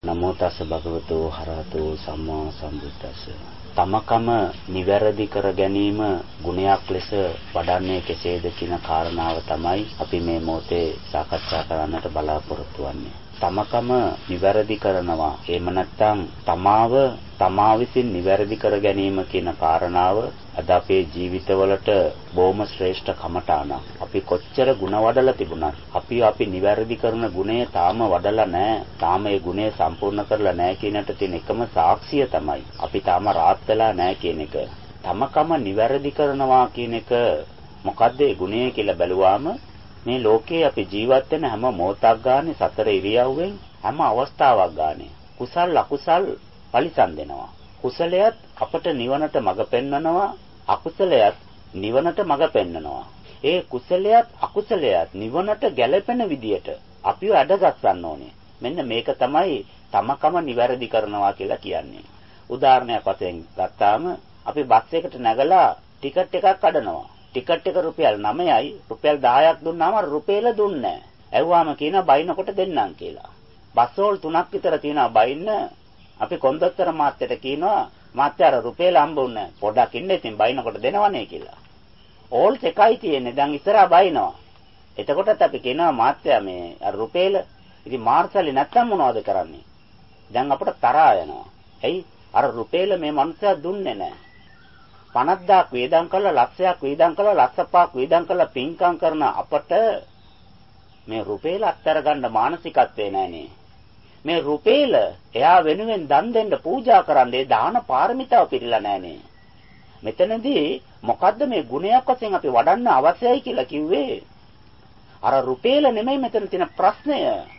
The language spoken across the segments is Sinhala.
නමෝ තස් භගවතු හරහතු සම්මා සම්බුද්දස්ස. තමකම නිවැරදි කර ගැනීම ගුණයක් ලෙස වඩන්නේ කෙසේද කියන කාරණාව තමයි අපි මේ මොහොතේ සාකච්ඡා කරන්නට බලාපොරොත්තු වෙන්නේ. තමකම නිවැරදි කරනවා. එහෙම නැත්නම් තමා විසින් නිවැරදි කර ගැනීම කියන කාරණාව අද අපේ ජීවිතවලට බොහොම ශ්‍රේෂ්ඨ කමඨාන. අපි කොච්චර ಗುಣ වඩලා තිබුණත් අපි නිවැරදි කරන ගුණය තාම වඩලා නැහැ. තාම ඒ ගුණය සම්පූර්ණ කරලා නැහැ කියනට තියෙන එකම සාක්ෂිය තමයි අපි තාම රාත් වෙලා නැහැ කියන එක. තමකම නිවැරදි කරනවා කියන එක මොකද්ද ඒ ගුණය කියලා බැලුවාම මේ ලෝකේ අපි ජීවත් වෙන හැම මොහොතක් ගානේ සතර ඉරියව්වෙන් හැම අවස්ථාවක් ගානේ කුසල් අකුසල් පරිසම් දෙනවා. කුසලයත් අපට නිවනට මඟ පෙන්වනවා, අකුසලයත් නිවනට මඟ පෙන්වනවා. ඒ කුසලයත් අකුසලයත් නිවනට ගැලපෙන විදියට අපිව අඩගස්සන්න ඕනේ. මෙන්න මේක තමයි තමකම නිවැරදි කරනවා කියලා කියන්නේ. උදාහරණයක් වශයෙන් ගත්තාම අපි බස් එකට නැගලා ටිකට් එකක් කඩනවා. ටිකට් එක රුපියල් 9යි රුපියල් 10ක් දුන්නාම රුපියල දුන්නේ නැහැ. ඇහුවාම කියනවා බයිනකොට දෙන්නම් කියලා. බස් වල 3ක් විතර තියෙනවා බයින්න. අපි කොන්දොස්තර මාත්‍යට කියනවා මාත්‍යාර රුපියල හම්බුන්නේ පොඩක් ඉන්න ඉතින් බයිනකොට දෙනවනේ කියලා. ඕල්ස් එකයි තියෙන්නේ දැන් ඉස්සරහා බයිනවා. එතකොටත් අපි කියනවා මාත්‍යා මේ අර රුපියල ඉතින් මාර්සලි නැත්තම් මොනවද කරන්නේ? දැන් අපට තරහා යනවා. ඇයි? අර රුපියල මේ මනුස්සයා දුන්නේ නැහැ. 50000ක් වේදම් කළා ලක්ෂයක් වේදම් කළා ලක්ෂ 5ක් වේදම් කළා පින්කම් කරන අපට මේ රුපියල අත්තර ගන්න මානසිකත්වේ නැහනේ. මේ රුපියල එයා වෙනුවෙන් දන් දෙන්න පූජා කරන්නේ දාන පාරමිතාව පිළිලා නැහනේ. මෙතනදී මොකද්ද මේ ගුණයක් වශයෙන් අපි වඩන්න අවශ්‍යයි කියලා කිව්වේ? අර රුපියල නෙමෙයි මෙතන තියෙන ප්‍රශ්නය.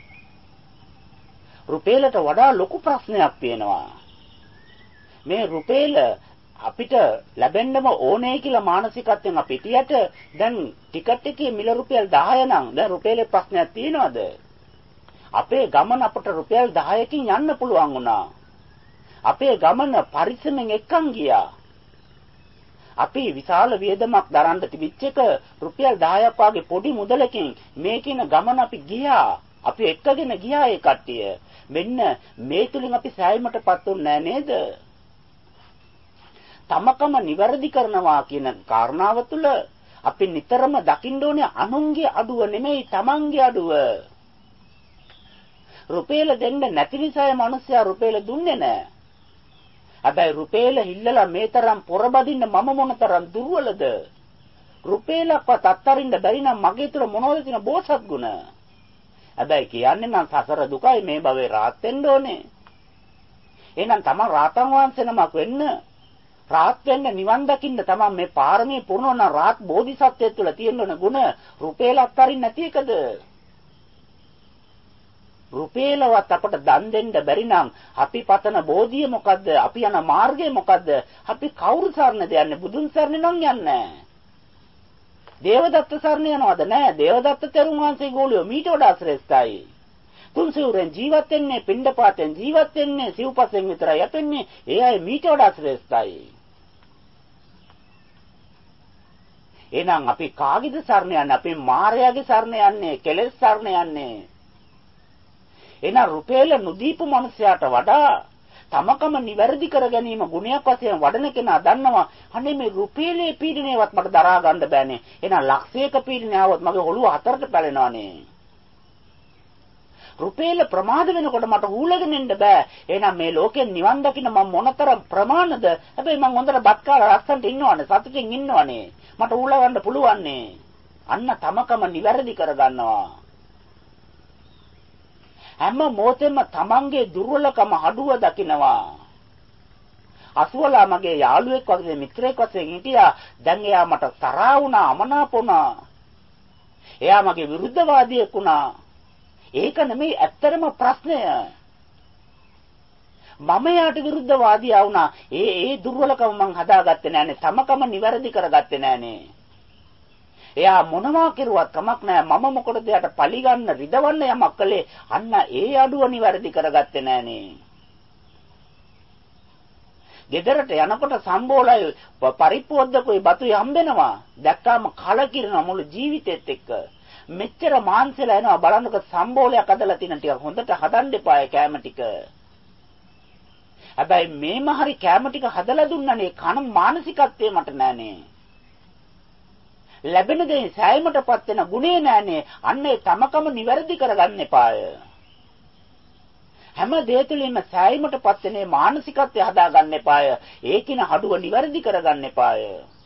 රුපියලට වඩා ලොකු ප්‍රශ්නයක් තියෙනවා. මේ රුපියල අපිට ලැබෙන්නම ඕනේ කියලා මානසිකත්වයෙන් අපි හිටියට දැන් ටිකට් එකේ මිල රුපියල් 10 නම් දැන් රුපියලේ ප්‍රශ්නයක් තියෙනවද? අපේ ගමන අපට රුපියල් 10කින් යන්න පුළුවන් වුණා. අපේ ගමන පරිස්සමෙන් එක්කන් ගියා. අපි විශාල වියදමක් දරන්න තිබිච්ච එක රුපියල් 10ක් වගේ පොඩි මුදලකින් මේ කියන ගමන අපි ගියා. අපි එක්කගෙන ගියා ඒ කට්ටිය. මෙන්න මේ තුලින් අපි සෑයීමටපත් උන්නේ නේද? තමකම නිවැරදි කරනවා කියන කාරණාව තුළ අපි නිතරම දකින්න ඕනේ අනුන්ගේ අඩුව නෙමෙයි තමන්ගේ අඩුව. රුපියල දෙන්න නැති නිසා මිනිස්සයා රුපියල දුන්නේ නැහැ. හැබැයි රුපියල හිල්ලලා මේ තරම් පොරබදින්න මම මොනතරම් දුර්වලද? රුපියලක්වත් අත්තරින්න බැරි නම් මගේ තුල මොනවද තියෙන බෝසත් ගුණ? හැබැයි කියන්නේ නම් සසර දුකයි මේ භවයේ රාත් වෙන්න ඕනේ. එහෙනම් තමන් රාතන් වහන්සේ නමක් වෙන්න රාත් වෙන්න නිවන් දකින්න තමයි මේ පාරමී පුරනන රාත් බෝධිසත්වය තුළ තියෙන ගුණ රුපියල අත්තරින් නැති එකද? රුපියලවත් අපට දන් දෙන්න බැරි නම් අපි පතන බෝධිය මොකද්ද? අපි යන මාර්ගය මොකද්ද? අපි කවුරු සරණද යන්නේ? බුදුන් සරණ නම් යන්නේ. දේවදත්ත සරණ යනවද? නැහැ. දේවදත්ත තෙරුන් වහන්සේ ගෝලියෝ මීට වඩා ශ්‍රේෂ්ඨයි. තුන්සිවුරෙන් ජීවත් වෙන්නේ, පිණ්ඩපාතෙන් ජීවත් වෙන්නේ, සිව්පසෙන් විතරයි යපෙන්නේ. ඒ අය මීට වඩා ශ්‍රේෂ්ඨයි. එහෙනම් අපි කාගේද සරණ යන්නේ? අපි මායාවේ සරණ යන්නේ, කෙලෙස් සරණ යන්නේ. එහෙනම් රුපියල නුදීපු මනුස්සයාට වඩා තමකම නිවැරදි කර ගැනීම ගුණයක් වශයෙන් වඩන කෙනා දන්නවා අනේ මේ රුපියලේ පීඩනයවත් මට දරා ගන්න බෑනේ. එහෙනම් ලක්ෂයක පීඩනය આવොත් මගේ ඔළුව හතරට පැලෙනවානේ. රුපියල ප්‍රමාද වෙනකොට මට හූලගෙන ඉන්න බෑ. එහෙනම් මේ ලෝකෙන් නිවන් දකින්න මම මොනතරම් ප්‍රමාණද? හැබැයි මම හොඳට බත් කාලා රස්සන්ට ඉන්නවනේ, සතුටින් ඉන්නවනේ. මට හූල ගන්න පුළුවන්නේ. අන්න තමකම නිවැරදි කර ගන්නවා. හැම මොහොතෙම තමන්ගේ දුර්වලකම අඩුව දකිනවා. අසුවලා මගේ යාළුවෙක් වගේ මිත්‍රයෙක් වශයෙන් හිටියා. දැන් එයා මට තරහා වුණා, අමනාප වුණා. එයා මගේ විරුද්ධවාදියෙක් වුණා. ඒක නෙමෙයි ඇත්තටම ප්‍රශ්නය. මම යාට විරුද්ධවාදියා වුණා. ඒ දුර්වලකම මං හදාගත්තේ නෑනේ. තමකම නිවැරදි කරගත්තේ නෑනේ. එයා මොනවා කෙරුවත් කමක් නැහැ. මම මොකටද යාට පලිගන්න රිදවන්න යමක් කළේ? අන්න ඒ අඩුව නිවැරදි කරගත්තේ නෑනේ. ගෙදරට යනකොට සම්බෝලයි පරිප්පුවද්දකුයි බතුයි හම්බෙනවා. දැක්කාම කලකිරෙන මුළු ජීවිතෙත් එක්ක. මෙච්චර මාංශලා එනවා බලන්නක සම්බෝලයක් අදලා තියෙන ටික හොඳට හදන්න එපා කෑම ටික. හැබැයි මේම හරි කෑම ටික හදලා දුන්නනේ කන මානසිකත්වයේ මට නෑනේ. ලැබෙන දේ සෑයීමටපත් වෙන ගුණේ නෑනේ. අන්න ඒ තමකම නිවැරදි කරගන්න එපාය. හැම දෙය තුළින්ම සෑයීමටපත් වෙන මානසිකත්වය හදාගන්න එපාය. ඒකින හඩුව නිවැරදි කරගන්න එපාය.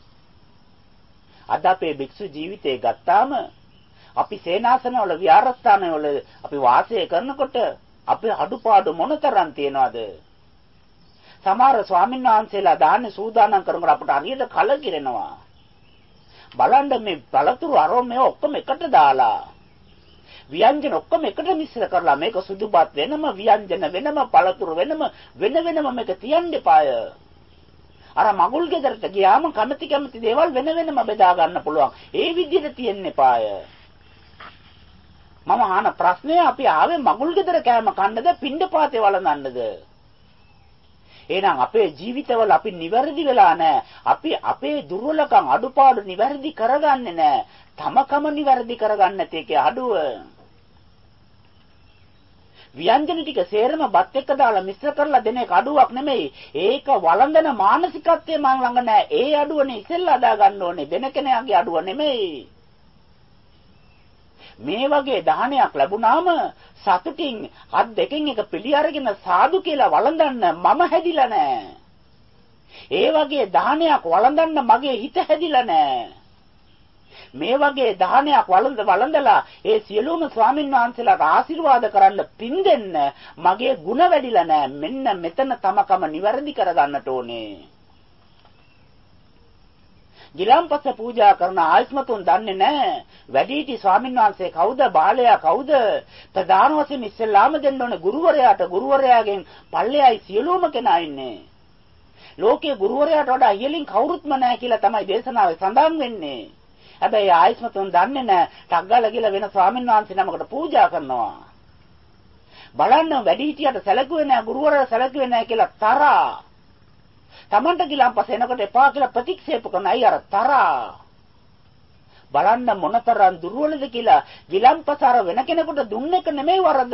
අද අපේ භික්ෂු ජීවිතේ ගත්තාම අපි සේනාසනවල විහාරස්ථානවල අපි වාසය කරනකොට අපේ අඩුපාඩු මොනතරම් තියනවද? සමහර ස්වාමීන් වහන්සේලා දාන්නේ සූදානම් කරනකොට අපට හරියට කලකිරෙනවා. බලන්න මේ පළතුරු අරෝමේ ඔක්කොම එකට දාලා ව්‍යංජන ඔක්කොම එකට මිශ්‍ර කරලා මේක සුදුපත් වෙනම ව්‍යංජන වෙනම පළතුරු වෙනම වෙනම මේක තියන්න එපාය. අර මගුල් ගෙදරට ගියාම කැමති දේවල් වෙනම බෙදා ගන්න පුළුවන්. ඒ විදිහට තියන්න එපාය. මම අහන ප්‍රශ්නය අපි ආවේ මගුල් ගෙදර කෑම කන්නද පිණ්ඩපාතේ වළඳන්නද? එහෙනම් අපේ ජීවිතවල අපි නිවැරදි වෙලා නැහැ. අපි අපේ දුර්වලකම් අඩුපාඩු නිවැරදි කරගන්නේ නැහැ. තමකම නිවැරදි කරගන්න නැති එකේ අඩුව. ව්‍යංජන ටික සේරම බත් එක්ක දාලා මිශ්‍ර කරලා දෙන එක අඩුවක් නෙමෙයි. ඒක වළඳන මානසිකත්වය මං ළඟ නැහැ. ඒ අඩුවනේ ඉස්සෙල්ලා අදා ගන්න ඕනේ. වෙන කෙනෙකුගේ අඩුව නෙමෙයි. මේ වගේ දාහනයක් ලැබුණාම සතුටින් අත් දෙකෙන් එක පිළි අරගෙන සාදු කියලා වළඳන්න මම හැදිලා නැහැ. ඒ වගේ දාහනයක් වළඳන්න මගේ හිත හැදිලා නැහැ. මේ වගේ දාහනයක් වළඳලා ඒ සියලුම ස්වාමින් වහන්සේලාට ආශිර්වාද කරන්න පින් දෙන්න මගේ ಗುಣ වැඩිලා නැහැ. මෙන්න මෙතන තමකම නිවැරදි කරගන්නට ඕනේ. ගිලම්පස පූජා කරන ආයස්මතුන් දන්නේ නැහැ. වැඩිහිටි ස්වාමීන් වහන්සේ කවුද? බාලයා කවුද? ප්‍රධාන වශයෙන් ඉස්සෙල්ලාම දෙන්න ඕනේ ගුරුවරයාට. ගුරුවරයාගෙන් පල්ලෙයයි සියලුම කෙනා ඉන්නේ. ලෝකයේ ගුරුවරයාට වඩා ඉහළින් කවුරුත්ම නැහැ කියලා තමයි දේශනාවේ සඳහන් වෙන්නේ. හැබැයි ආයස්මතුන් දන්නේ නැහැ. ටග්ගල කියලා වෙන ස්වාමීන් වහන්සේ නමකට පූජා කරනවා. බලන්න වැඩිහිටියට සැලකුවේ නැහැ, ගුරුවරයා සැලකුවේ නැහැ කියලා තරහා. තමන්ට ගිලම්පස එනකොට එපා කියලා ප්‍රතික්ෂේප කරන අය අර තරහා. බලන්න මොනතරම් දුර්වලද කියලා. ගිලම්පස අර වෙන කෙනෙකුට දුන්න එක නෙමෙයි වරද.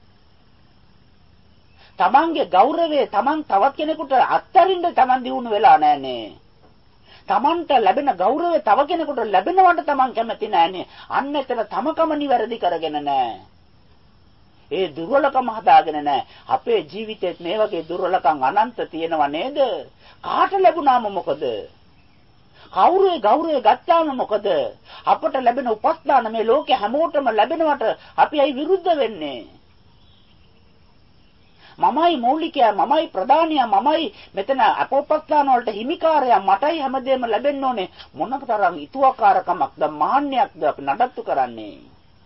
තමන්ගේ ගෞරවය තමන් තවත් කෙනෙකුට අත්හරින්න තමන් දිනු වෙලා නැහනේ. තමන්ට ලැබෙන ගෞරවය තව කෙනෙකුට ලැබෙනවට තමන් කැමති නැහනේ. අන්න එතන තමකම නිවැරදි කරගෙන නැහැ. ඒ දුර්වලකම හදාගෙන නැහැ. අපේ ජීවිතේත් මේ වගේ දුර්වලකම් අනන්ත තියෙනව නේද? කාට ලැබුණාම මොකද? කවුරුේ ගෞරවය ගත්තාම මොකද? අපට ලැබෙන උපස්ථාන මේ ලෝකේ හැමෝටම ලැබෙනවට අපි ඇයි විරුද්ධ වෙන්නේ? මමයි මූලිකයා, මමයි ප්‍රධානියා, මමයි මෙතන අපෝපස්ථාන වලට හිමිකාරයා, මටයි හැමදේම ලැබෙන්න ඕනේ. මොනතරම් ඊතුවකාරකමක්ද මාන්නයක්ද අපි නඩත්තු කරන්නේ?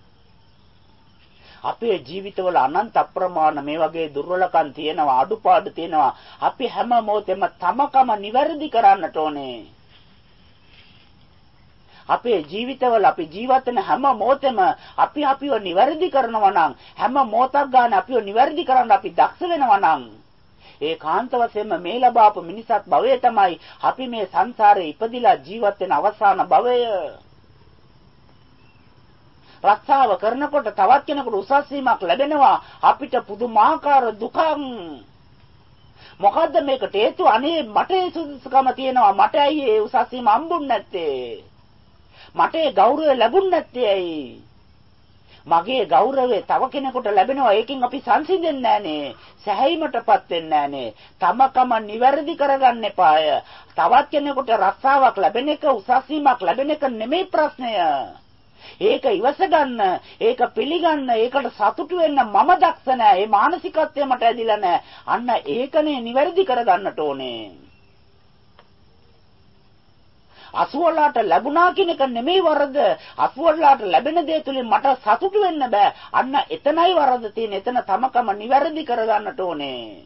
අපේ ජීවිතවල අනන්ත අප්‍රමාණ මේ වගේ දුර්වලකම් තියෙනවා, අඩුපාඩු තියෙනවා. අපි හැම මොහොතෙම තමකම නිවැරදි කරන්නට ඕනේ. අපේ ජීවිතවල අපි ජීවත් වෙන හැම මොහොතෙම අපිව නිවැරදි කරනවා නම්, හැම මොහොතක් ගන්න අපිව නිවැරදි කරන්න අපි දක්ෂ වෙනවා නම්, ඒ කාන්ත වශයෙන්ම මේ ලබාපු මිනිසත් භවය තමයි අපි මේ සංසාරේ ඉපදිලා ජීවත් වෙන අවසාන භවය. රක්ෂාව කරනකොට තවත් කෙනෙකුට උසස් වීමක් ලැබෙනවා. අපිට පුදුමාකාර දුකක්. මොකද්ද මේකට හේතුව? අනේ මට ඒ සුදුසුකම තියෙනවා. මට ඇයි ඒ උසස් වීම හම්බුන්නේ නැත්තේ? මට ඒ ගෞරවය ලැබුන්නේ නැත්තේ ඇයි? මගේ ගෞරවය තව කෙනෙකුට ලැබෙනවා. ඒකෙන් අපි සංසිඳෙන්නේ නැහනේ. සැහැීමටපත් වෙන්නේ නැහනේ. තමකම නිවැරදි කරගන්න එපාය. තවත් කෙනෙකුට රක්ෂාවක් ලැබෙන එක, උසස් වීමක් ලැබෙන එක නෙමෙයි ප්‍රශ්නය. ඒක ඉවස ගන්න, ඒක පිළිගන්න, ඒකට සතුටු වෙන්න මම දක්ෂ නැහැ. ඒ මානසිකත්වය මට ඇදිලා නැහැ. අන්න ඒකනේ නිවැරදි කරගන්නට ඕනේ. අසුවලාට ලැබුණා කියන එක නෙමෙයි වරද. අසුවලාට ලැබෙන දේ තුලින් මට සතුටු වෙන්න බෑ. අන්න එතනයි වරද තියෙන්නේ. එතන තමකම නිවැරදි කරගන්නට ඕනේ.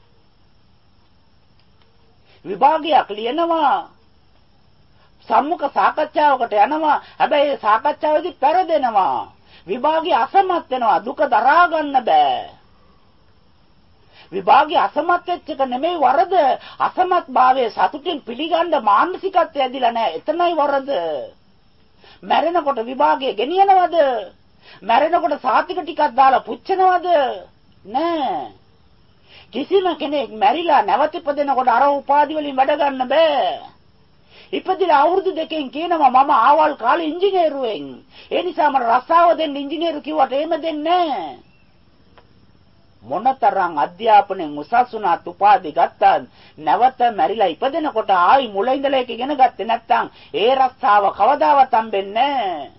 විභාගයක් ලියනවා, සම්මුඛ සාකච්ඡාවකට යනවා. හැබැයි ඒ සාකච්ඡාවේදී පෙරදෙනවා. විභාගය අසමත් වෙනවා. දුක දරා ගන්න බෑ. විභාගය අසමත් වෙච්ච එක නෙමෙයි වරද. අසමත් භාවයේ සතුටින් පිළිගන්න මානසිකත්වය ඇදිලා නැහැ. එතනයි වරද. මැරෙනකොට විභාගය ගෙනියනවද? මැරෙනකොට සාතික ටිකක් දාලා පුච්චනවද? නෑ. කිසිම කෙනෙක් මැරිලා නැවත ඉපදෙනකොට අර උපාධි වලින් වැඩ ගන්න බෑ. ඉපදිලා අවුරුදු 2කින් කියනවා මම ආවල් කාලේ ඉංජිනේරුවෙන්. ඒ නිසා මට රස්සාව දෙන්න ඉංජිනේරු කිව්වට එහෙම දෙන්නේ නෑ. මොනතරම් අධ්‍යාපනයෙන් උසස් වුණත් උපාධි ගත්තා නැවත මැරිලා ඉපදෙනකොට ආයි මුල ඉඳලා ඒක ඉගෙන ගත්තේ නැත්නම් ඒ රස්සාව කවදාවත් හම්බෙන්නේ නෑ.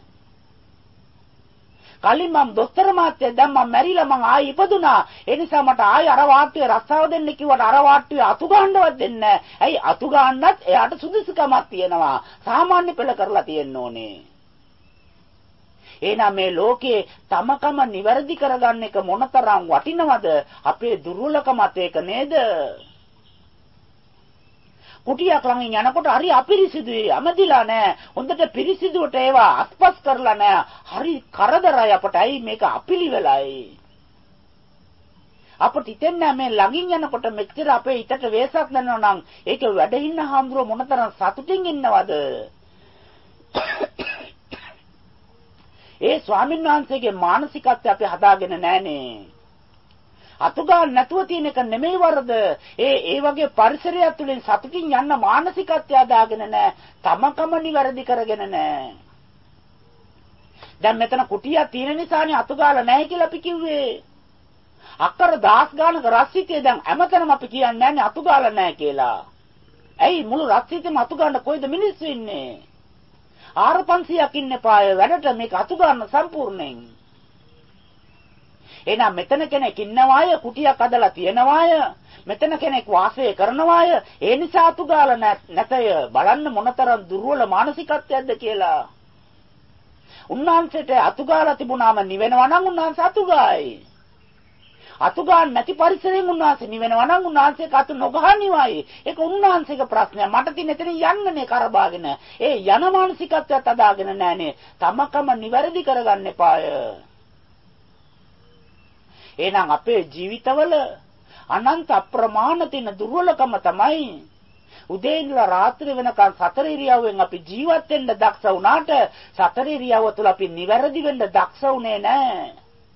කලින් මම දොස්තර මාත්‍යෙ දැන් මම මැරිලා මං ආයි ඉපදුනා. ඒ නිසා මට ආයි අර වාට්ටුවේ රස්සාව දෙන්න කිව්වට අර වාට්ටුවේ අතු ගන්නවත් දෙන්නේ නැහැ. ඇයි අතු ගන්නත් එයාට සුදුසුකමක් තියෙනවා. සාමාන්‍ය පෙළ කරලා තියෙන්න ඕනේ. එහෙනම් මේ ලෝකේ තමකම නිවැරදි කරගන්න එක මොනතරම් වටිනවද? අපේ දුර්වලකමත් ඒක නේද? කුටියක් ළඟින් යනකොට හරි අපිරිසිදුයි, අමදිලා නැහැ. හොඳට පිරිසිදුවට ඒවා අත්පස් කරලා නැහැ. හරි කරදරයි අපට. ඇයි මේක අපිලිවෙලයි. අපට හිතෙන්නේ මේ ළඟින් යනකොට මෙච්චර අපේ හිතට වෙසක් දැනෙනවා නම් ඒක වැඩ ඉන්න හාමුදුරුව මොනතරම් සතුටින් ඉන්නවද? ඒ ස්වාමීන් වහන්සේගේ මානසිකත්වය අපි හදාගෙන නැහනේ. අතු ගන්න නැතුව තියෙන එක නෙමෙයි වරද. ඒ වගේ පරිසරයක් තුලින් සතුටින් යන්න මානසිකත්වය හදාගෙන නැහැ. තමකම නිවැරදි කරගෙන නැහැ. දැන් මෙතන කුටියක් තියෙන නිසානේ අතු ගාලා නැහැ කියලා අපි කිව්වේ. අක්කර 10 ගානක රස්සිතේ දැන් හැමතැනම අපි කියන්නේ නැන්නේ අතු ගාලා නැහැ කියලා. ඇයි මුළු රස්සිතේම අතු ගන්න කොයිද මිනිස්සු ඉන්නේ? 4500ක් ඉන්න පාය වැඩට මේක අතු ගන්න සම්පූර්ණයෙන්. එහෙනම් මෙතන කෙනෙක් ඉන්නවාය කුටියක් අදලා තියනවාය මෙතන කෙනෙක් වාසය කරනවාය ඒ නිසා අතු ගාලා නැතය බලන්න මොනතරම් දුර්වල මානසිකත්වයක්ද කියලා. උන්වහන්සේට අතු ගාලා තිබුණාම නිවෙනවා නම් උන්වහන්සේ අතු ගායි. අතු ගන්න නැති පරිසරයෙන් උන්වහන්සේ නිවෙනවා නම් උන්වහන්සේ අතු නොගහා නිවයි. ඒක උන්වහන්සේගේ ප්‍රශ්නයක්. මට තියෙන එතන යන්නනේ කරබාගෙන. ඒ යන මානසිකත්වයට අදාගෙන නැහනේ. තමකම නිවැරදි කරගන්න එපාය. එහෙනම් අපේ ජීවිතවල අනන්ත අප්‍රමාණ තියෙන දුර්වලකම තමයි උදේ ඉඳලා රාත්‍රිය වෙනකන් සතර ඉරියව්වෙන් අපි ජීවත් වෙන්න දක්ෂ වුණාට සතර ඉරියව්ව තුළ අපි නිවැරදි වෙන්න දක්ෂ වුණේ නැහැ.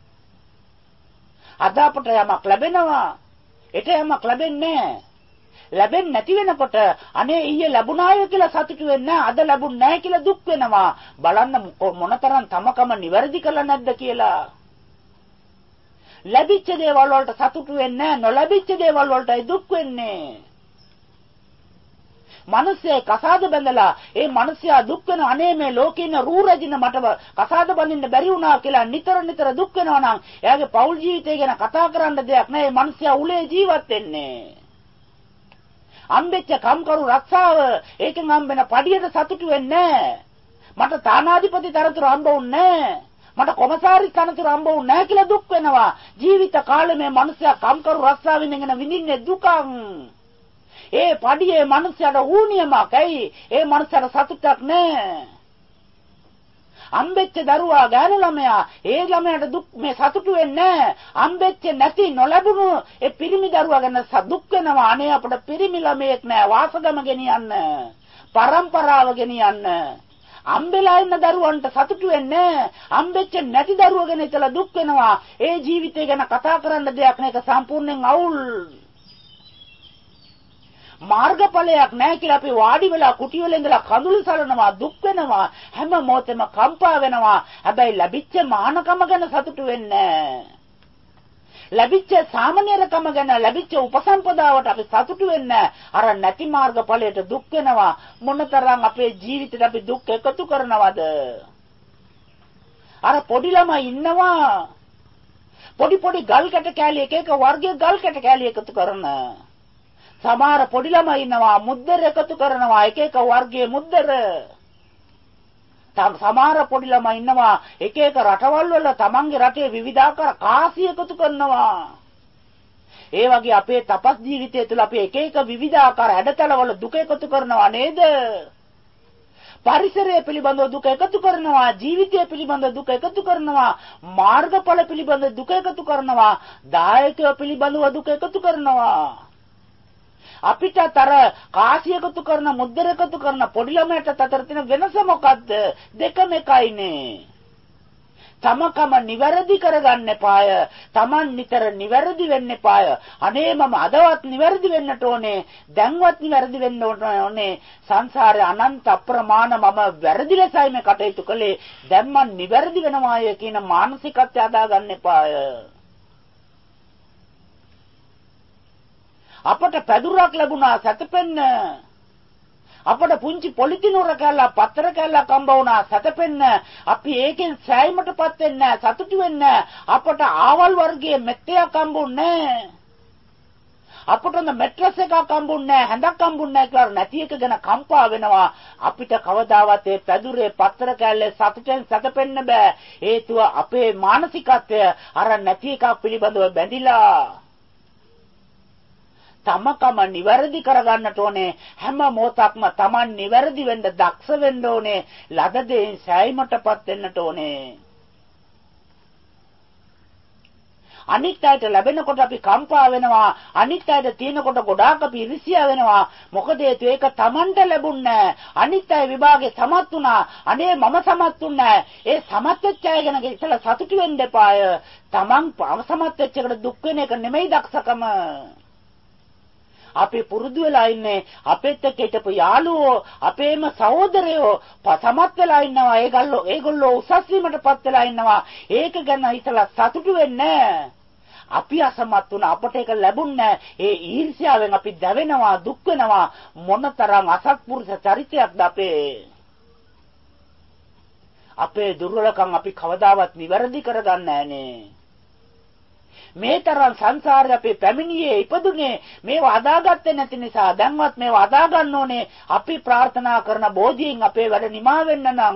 අද අපට යමක් ලැබෙනවා. ඒට යමක් ලැබෙන්නේ නැහැ. ලැබෙන්නේ නැති වෙනකොට අනේ ඊයේ ලැබුණාය කියලා සතුටු වෙන්නේ නැහැ. අද ලැබුණ නැහැ කියලා දුක් වෙනවා. බලන්න මොනතරම් තමකම නිවැරදි කළා නැද්ද කියලා. ලැබිච්ච දේවල් වලට සතුටු වෙන්නේ නැහැ. නොලැබිච්ච දේවල් වලටයි දුක් වෙන්නේ. මිනිස්සේ කසාද බැඳලා ඒ මිනිස්යා දුක් වෙන අනේ මේ ලෝකේ ඉන්න රූ රැජින මට කසාද බඳින්න බැරි වුණා කියලා නිතර දුක් වෙනවා නම් එයාගේ පෞල් ජීවිතය ගැන කතා කරන්න දෙයක් නැහැ. මේ මිනිස්යා උලේ ජීවත් වෙන්නේ. අම්බෙච්ච කම්කරු රක්ෂාව ඒකෙන් හම්බෙන පඩියට සතුටු වෙන්නේ නැහැ. මට තානාධිපති තරතුරු හම්බ වුන්නේ නැහැ. මට කොමසාරිස් තනතුරු හම්බ වුන්නේ නැහැ කියලා දුක් වෙනවා. ජීවිත කාලේ මේ මිනිස්යා කම්කරු රක්ෂාවෙන් ඉගෙන විඳින්නේ දුකක්. ඒ පඩියේ මිනිස්යාට ඌනියමක්. ඇයි? ඒ මිනිස්යාට සතුටක් නැහැ. අම්බෙච්ච දරුවා ගෑනු ළමයා ඒ ළමයාට දුක් මේ සතුටු වෙන්නේ නැහැ. අම්බෙච්ච නැති නොලැබුණු ඒ පිරිමි දරුවා ගැන දුක් වෙනවා. අනේ අපිට පිරිමි ළමයෙක් නැහැ. වාසගම ගෙනියන්න. පරම්පරාව ගෙනියන්න. අම්බෙලා ඉන්න දරුවන්ට සතුටු වෙන්නේ අම්බෙච්ච නැති දරුවෝ ගැන හිතලා දුක් වෙනවා. ඒ ජීවිතය ගැන කතා කරන්න දෙයක් නෑ. ඒක සම්පූර්ණයෙන් අවුල්. මාර්ගඵලයක් නැහැ කියලා අපි වාඩි වෙලා කුටි වල ඉඳලා කඳුළු සලනවා දුක් වෙනවා. හැම මොහොතෙම කම්පා වෙනවා. හැබැයි ලැබිච්ච මානකම ගැන සතුටු වෙන්නේ නැහැ. ලැබිච්ච සාමාන්‍යකම ගැන ලැබිච්ච උපසම්පදාවට අපි සතුටු වෙන්නේ අර නැති මාර්ගඵලයට දුක් වෙනවා. මොනතරම් අපේ ජීවිතේට අපි දුක් එකතු කරනවද? අර පොඩි ළමයි ඉන්නවා පොඩි ගල් කැට කෑලි එක වර්ගයේ ගල් කැට කෑලි එකතු කරන. සමහර පොඩි ළමයි ඉන්නවා මුද්දර එකතු කරනවා එක වර්ගයේ මුද්දර. සමහර පොඩි ළමයි ඉන්නවා එක රටවල් වල තමන්ගේ රටේ විවිධාකාර කාසි එකතු කරනවා. ඒ වගේ අපේ තපස් ජීවිතය තුළ අපි එක විවිධාකාර හැඩතලවල දුක එකතු කරනවා නේද? පරිසරය පිළිබඳව දුක එකතු කරනවා, ජීවිතය පිළිබඳව දුක එකතු කරනවා, මාර්ගඵල පිළිබඳව දුක එකතු කරනවා, දායකයෝ පිළිබඳව දුක එකතු කරනවා. අපිටතර කාසිය එකතු කරන මුද්දර එකතු කරන පොඩි ළමයට අතර තියෙන වෙනස මොකද්ද? දෙකම එකයිනේ. තමකම නිවැරදි කරගන්න එපාය. Taman නිතර නිවැරදි වෙන්න එපාය. අනේ මම අදවත් නිවැරදි වෙන්නට ඕනේ. දැන්වත් නිවැරදි වෙන්න ඕනේ. සංසාරේ අනන්ත අප්‍රමාණ මම වැරදි ලෙසයි මේ කටයුතු කළේ. දැන් මම නිවැරදි වෙනවාය කියන මානසිකත්වය හදාගන්න එපාය. අපට පැදුරක් ලැබුණා සැතපෙන්න. අපට පුංචි පොලිතිනුර කැල්ලා පතර කැල්ලා කම්බ වුණා සැතපෙන්න. අපි ඒකෙන් සෑයීමටපත් වෙන්නේ සතුටු වෙන්නේ. අපට ආවල් වර්ගයේ මෙත්තයක් හම්බුන්නේ. අපට මෙට්‍රස් එකක් හම්බුන්නේ. හැඳක් හම්බුන්නේ කියලා නැති එක ගැන කම්පා වෙනවා. අපිට කවදාවත් ඒ පැදුරේ පතර කැල්ලේ සතුටෙන් සැතපෙන්න බෑ. හේතුව අපේ මානසිකත්වය අර නැති එකක් පිළිබඳව බැඳිලා. තමකම නිවැරදි කරගන්නට ඕනේ. හැම මොහොතක්ම Taman නිවැරදි වෙන්න දක්ෂ වෙන්න ඕනේ. ලද දෙයින් සෑයීමටපත් වෙන්නට ඕනේ. අනිත් අයට ලැබෙනකොට අපි කම්පා වෙනවා. අනිත් අයට තියෙනකොට ගොඩාක් අපි ඉරිසියා වෙනවා. මොකද ඒක Tamanට ලැබුණේ. අනිත් අය විභාගේ සමත් වුණා. අනේ මම සමත් වුණේ. ඒ සමත් වෙච්ච අය ගැන ඉතලා සතුටු වෙන්න එපාය. Taman සමත් වෙච්ච එකට දුක් වෙන එක නෙමෙයි දක්ෂකම. අපි පුරුදු වෙලා ඉන්නේ අපෙත් එක්ක හිටපු යාළුවෝ අපේම සහෝදරයෝ සමත් වෙලා ඉන්නවා. ඒගොල්ලෝ උසස් වීමටපත් වෙලා ඉන්නවා. ඒක ගැන හිතලා සතුටු වෙන්නේ. අපි අසමත් වුණා. අපට ඒක ලැබුණේ. ඒ ඊර්ෂ්‍යාවෙන් අපි දැවෙනවා, දුක් වෙනවා. මොනතරම් අසත්පුරුෂ චරිතයක්ද අපේ දුර්වලකම් අපි කවදාවත් නිවැරදි කරගන්නේ නැහනේ. මේ තරම් සංසාරේ අපේ පැමිණියේ ඉපදුනේ මේවා අදාගත්තේ නැති නිසා දැන්වත් මේවා අදා ගන්න ඕනේ. අපි ප්‍රාර්ථනා කරන බෝධියෙන් අපේ වැඩ නිමා වෙන්න නම්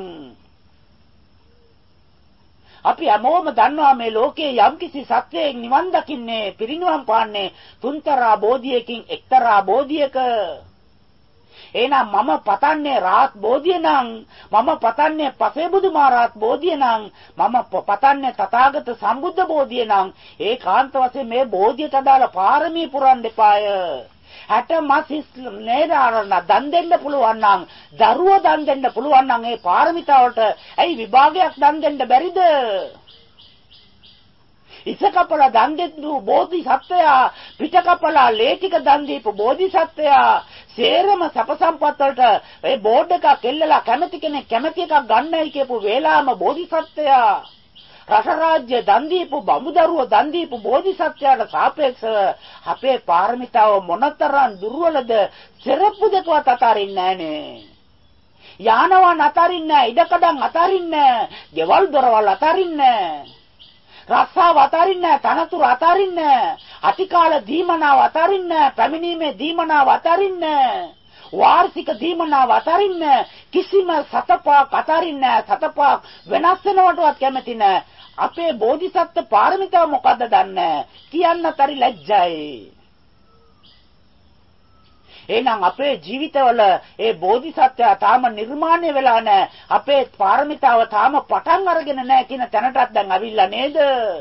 අපි හැමෝම දන්නවා මේ ලෝකයේ යම්කිසි සත්‍යයක් නිවන් දකින්නේ පිරිනිවන් පාන්නේ තුන්තරා බෝධියකින් එක්තරා බෝධියක. එහෙනම් මම පතන්නේ රාහත් බෝධිය නම්, මම පතන්නේ පසේබුදු මහරහත් බෝධිය නම්, මම පතන්නේ තථාගත සම්බුද්ධ බෝධිය නම් ඒකාන්ත වශයෙන් මේ බෝධියට අදාළ පාරමී පුරන්න එපාය. 60 මාසිස් නේදාරණ දන් දෙන්න පුළුවන් නම්, දරුවෝ දන් දෙන්න පුළුවන් නම් ඒ පාරමිතාවට ඇයි විභාගයක් දන් දෙන්න බැරිද? ඉසකපලා දන් දෙන්නු බෝධිසත්වයා, පිටකපලා ලේටික දන් දීපු බෝධිසත්වයා සේරම සප සම්පත් වලට ඒ බෝඩ් එකක් එල්ලලා කැමති කෙනෙක් කැමති එකක් ගන්නයි කියපු වේලාම බෝධිසත්වයා, රස රාජ්‍ය දන් දීපු බඹදරුවෝ දන් දීපු බෝධිසත්වයාට සාපේක්ෂව අපේ පාරමිතාව මොනතරම් දුර්වලද? සෙරප්පු දෙකවත් අතාරින්නේ නැහනේ. යානවාන අතාරින්නේ නැහැ, ඉඩකඩම් අතාරින්නේ නැහැ, ගෙවල් දොරවල් අතාරින්නේ නැහැ, රස්සාව අතාරින්නේ නැහැ, තනතුරු අතාරින්නේ නැහැ, අතිකාල දීමනාව අතාරින්නේ නැහැ, පැමිණීමේ දීමනාව අතාරින්නේ නැහැ, වාර්ෂික දීමනාව අතාරින්නේ නැහැ, කිසිම සතපක් අතාරින්නේ නැහැ, සතපක් වෙනස් වෙනවටවත් කැමති නැහැ. අපේ බෝධිසත්ව පාරමිතාව මොකද්ද දන්නේ කියන්න තරි ලැජ්ජයි. එහෙනම් අපේ ජීවිතවල ඒ බෝධිසත්වයා තාම නිර්මාණය වෙලා නැහැ. අපේ පාරමිතාව තාම පටන් අරගෙන නැහැ කියන තැනටත් දැන් අවිල්ලා නේද?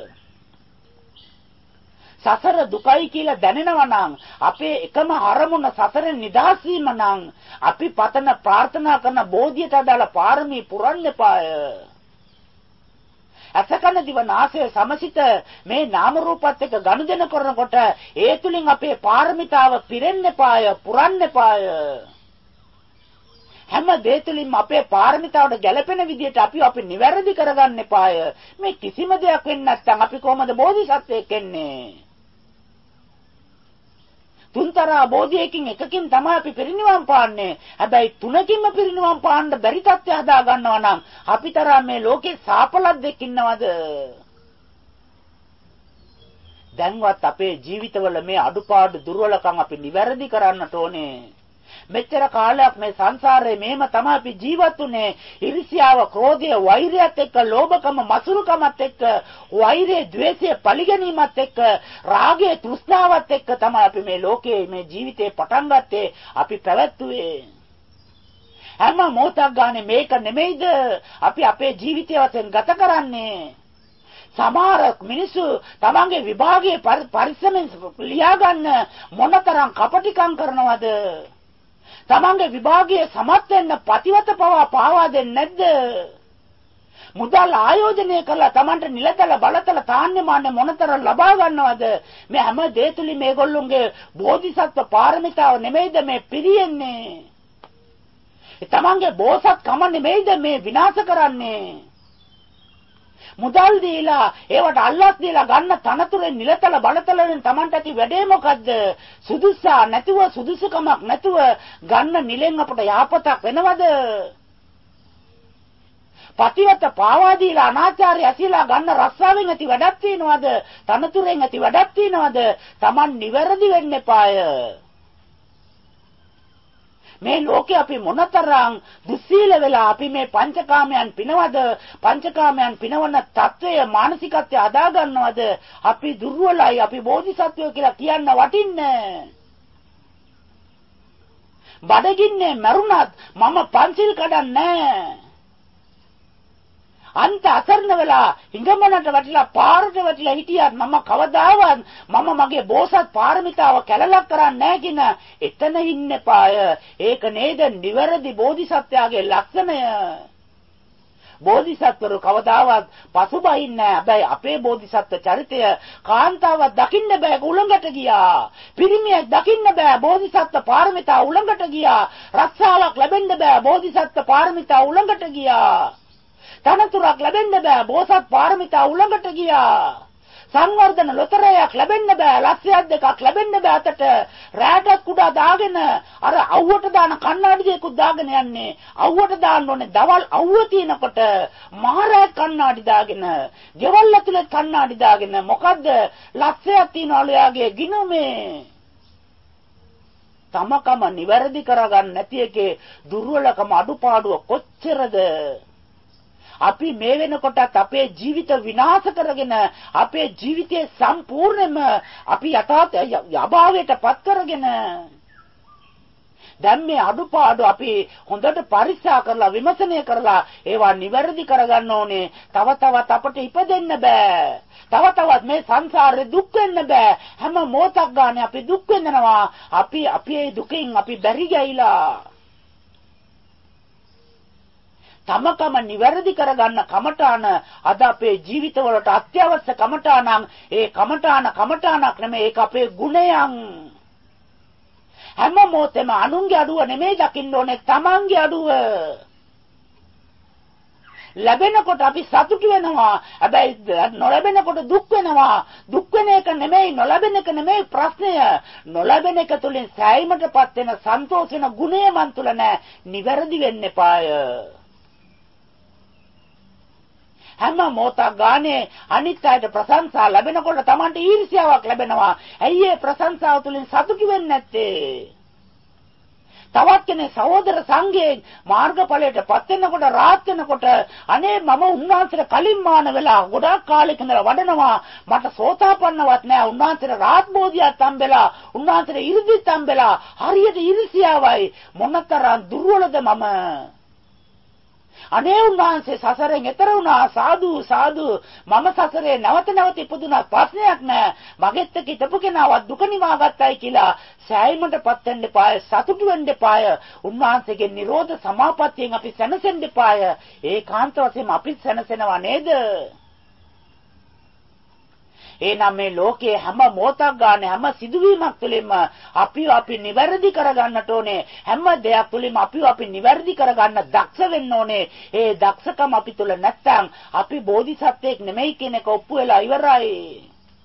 සසර දුකයි කියලා දැනෙනවා නම්, අපේ එකම අරමුණ සසරෙන් නිදහස් වීම නම්, අපි පතන ප්‍රාර්ථනා කරන බෝධියට අදාළ පාරමී පුරන්න එපාය. අසකන දිවනාසය සමසිත මේ නාම රූපات එක්ක ගනුදෙනු කරනකොට ඒ තුලින් අපේ පාරමිතාව පිරෙන්න එපාය, පුරන්න එපාය. හැම දේ තුලින්ම අපේ පාරමිතාවට ගැළපෙන විදිහට අපි නිවැරදි කරගන්න එපාය. මේ කිසිම දෙයක් වෙන්නේ නැත්නම් අපි කොහොමද බෝධිසත්වයෙක් වෙන්නේ? තුන්තරා බෝධියකින් එකකින් තමයි අපි පිරිනිවන් පාන්නේ. හැබැයි තුනකින්ම පිරිනිවන් පාන්න බැරි තත්ත්වය හදා ගන්නවා නම් අපි තරම් මේ ලෝකේ සාපලක් දෙක ඉන්නවද? දැන්වත් අපේ ජීවිතවල මේ අඩුපාඩු දුර්වලකම් අපි නිවැරදි කරන්නට ඕනේ. මෙච්චර කාලයක් මේ සංසාරේ මේම තමයි අපි ජීවත් වුනේ. ඉරිසියාව, ක්‍රෝධය, වෛරයත් එක්ක, ලෝභකම, මසුරුකමත් එක්ක, වෛරය, ද්වේෂය, පරිගැනීමත් එක්ක, රාගය, තෘෂ්ණාවත් එක්ක තමයි අපි මේ ලෝකේ මේ ජීවිතේ පටන් ගත්තේ. අපි පැවැත්තුවේ. හැම මොහොතක් ගානේ මේක නෙමෙයිද අපි අපේ ජීවිතය වශයෙන් ගත කරන්නේ? සමහර මිනිස්සු තමන්ගේ විභාගයේ පරිස්සමෙන් ලියා ගන්න මොනතරම් කපටිකම් කරනවද? තමන්ගේ විභාගයේ සමත් වෙන්න ප්‍රතිවත පවා පාවා දෙන්නේ නැද්ද? මුදල් ආයෝජනය කරලා තමන්ට නිලතල බලතල තාන්නේ මාන්නේ මොනතරම් ලබා ගන්නවද? මේ හැම දේ තුලින් මේගොල්ලොන්ගේ බෝධිසත්ව පාරමිතාව නෙමෙයිද මේ පිරියෙන්නේ? තමන්ගේ බෝසත්කම නෙමෙයිද මේ විනාශ කරන්නේ? මුදල් දීලා ඒවට අල්ලස් දීලා ගන්න තනතුරෙන් නිලතල බලතල වලින් Tamanට ඇති වැඩේ මොකද්ද? සුදුසා නැතුව සුදුසුකමක් නැතුව ගන්න නිලෙන් අපට යහපතක් වෙනවද? පතිවත පාවා දීලා අනාචාරය ඇසිලා ගන්න රස්සාවෙන් ඇති වැඩක් තියනවද? තනතුරෙන් ඇති වැඩක් තියනවද? Taman නිවැරදි වෙන්න එපාය. මේ ලෝකේ අපි මොනතරම් දුස්සීල වෙලා අපි මේ පංචකාමයන් පිනවද? පංචකාමයන් පිනවන తත්වය මානසිකත්වය අදා ගන්නවද? අපි දුර්වලයි, අපි බෝධිසත්වයෝ කියලා කියන්න වටින්නේ. බඩගින්නේ මරුණත් මම පන්සිල් කඩන්නේ. අන්ත අසරණ වෙලා හිඟමනට වැටිලා පාරට වැටිලා හිටියත් මම කවදාවත් මම මගේ බෝසත් පාරමිතාව කැලලක් කරන්නේ නැහැ කියන එතන ඉන්න පාය. ඒක නේද නිවැරදි බෝධිසත්වයාගේ ලක්ෂණය. බෝධිසත්වරු කවදාවත් පසුබහින්නේ නැහැ. හැබැයි අපේ බෝධිසත්ව චරිතය කාන්තාවක් දකින්න බෑ උලඟට ගියා. පිරිමියෙක් දකින්න බෑ බෝධිසත්ව පාරමිතාව උලඟට ගියා. රස්සාවක් ලැබෙන්න බෑ බෝධිසත්ව පාරමිතාව උලඟට ගියා. තනතුරක් ලැබෙන්න බෑ බෝසත් පාරමිතා උලඟට ගියා. සංවර්ධන ලොතරැයක් ලැබෙන්න බෑ ලක්ෂයක් දෙකක් ලැබෙන්න බෑ අතට රැටක් කුඩා දාගෙන අර අවුවට දාන කණ්ණාඩි දෙකක් දාගෙන යන්නේ. අවුවට දාන්න ඕනේ දවල් අවුව තියෙනකොට මහරෑ කණ්ණාඩි දාගෙන ගෙවල් ඇතුලේ කණ්ණාඩි දාගෙන මොකද්ද ලක්ෂයක් තියනවලු යාගේ ගිනුමේ. තමකම නිවැරදි කරගන්න නැති එකේ දුර්වලකම අඩුපාඩුව කොච්චරද? අපි මේ වෙනකොටත් අපේ ජීවිත විනාශ කරගෙන අපේ ජීවිතේ සම්පූර්ණයෙන්ම අපි යථාභාවයට පත් කරගෙන දැන් මේ අඩුපාඩු අපි හොඳට පරික්ෂා කරලා විමර්ශනය කරලා ඒවා නිවැරදි කරගන්න ඕනේ. තව තවත් අපට ඉපදෙන්න බෑ. තව තවත් මේ සංසාරේ දුක් වෙන්න බෑ. හැම මොහොතක් ගානේ අපි දුක් වෙනවා. අපි ඒ දුකෙන් අපි බැරි ගියලා තමකම නිවැරදි කරගන්න කමඨාන අද අපේ ජීවිතවලට අත්‍යවශ්‍ය කමඨානක්. ඒ කමඨානක් නෙමෙයි ඒක අපේ ගුණයන්. හැම මොහොතෙම අනුන්ගේ අඩුව නෙමෙයි දකින්න ඕනේ තමන්ගේ අඩුව. ලැබෙනකොට අපි සතුටු වෙනවා. හැබැයි නොලැබෙනකොට දුක් වෙනවා. දුක් වෙන එක නෙමෙයි නොලැබෙන එක නෙමෙයි ප්‍රශ්නය. නොලැබෙන එක තුලින් සෑයීමටපත් වෙන සන්තෝෂ වෙන ගුණය මන් තුල නැහැ. නිවැරදි වෙන්න එපාය. හැම මොහොතක් ගානේ අනිත් අයට ප්‍රශංසා ලැබෙනකොට Tamanට ඊර්ෂ්‍යාවක් ලැබෙනවා. ඇයි ඒ ප්‍රශංසාව තුළින් සතුටු වෙන්නේ නැත්තේ? තවත් කෙනෙක් සහෝදර සංඝයෙන් මාර්ගඵලයටපත් වෙනකොට රාත් වෙනකොට අනේ මම උන්වහන්සේට කලින් මාන වෙලා ගොඩාක් කාලෙක ඉඳලා වඩනවා. මට සෝතාපන්නවත් නෑ. උන්වහන්සේට රාත් බෝධියක් හම්බෙලා උන්වහන්සේට ඉරිදිත් හම්බෙලා හරියට ඊර්ෂ්‍යාවයි. මොනතරම් දුර්වලද මම. අනේ උන්වහන්සේ සසරෙන් එතර වුණා. සාදු සාදු. මම සසරේ නැවත ඉපදුනා ප්‍රශ්නයක් නෑ. මගෙත් එක්ක හිටපු කෙනාවත් දුක නිවා ගත්තයි කියලා සෑයීමටපත් වෙන්න එපාය. සතුටු වෙන්න එපාය. උන්වහන්සේගේ නිරෝධ සමාපත්තියෙන් අපි සැනසෙන්න එපාය. ඒකාන්ත වශයෙන්ම අපි සැනසෙනවා නේද? එනම් මේ ලෝකයේ හැම මොහොතක් ගන්න හැම සිදුවීමක් තුළින්ම අපි නිවැරදි කරගන්නට ඕනේ. හැම දෙයක් තුළින්ම අපි නිවැරදි කරගන්න දක්ෂ වෙන්න ඕනේ. ඒ දක්ෂකම අපි තුල නැත්නම් අපි බෝධිසත්වෙක් නෙමෙයි කියන එක ඔප්පු වෙලා ඉවරයි.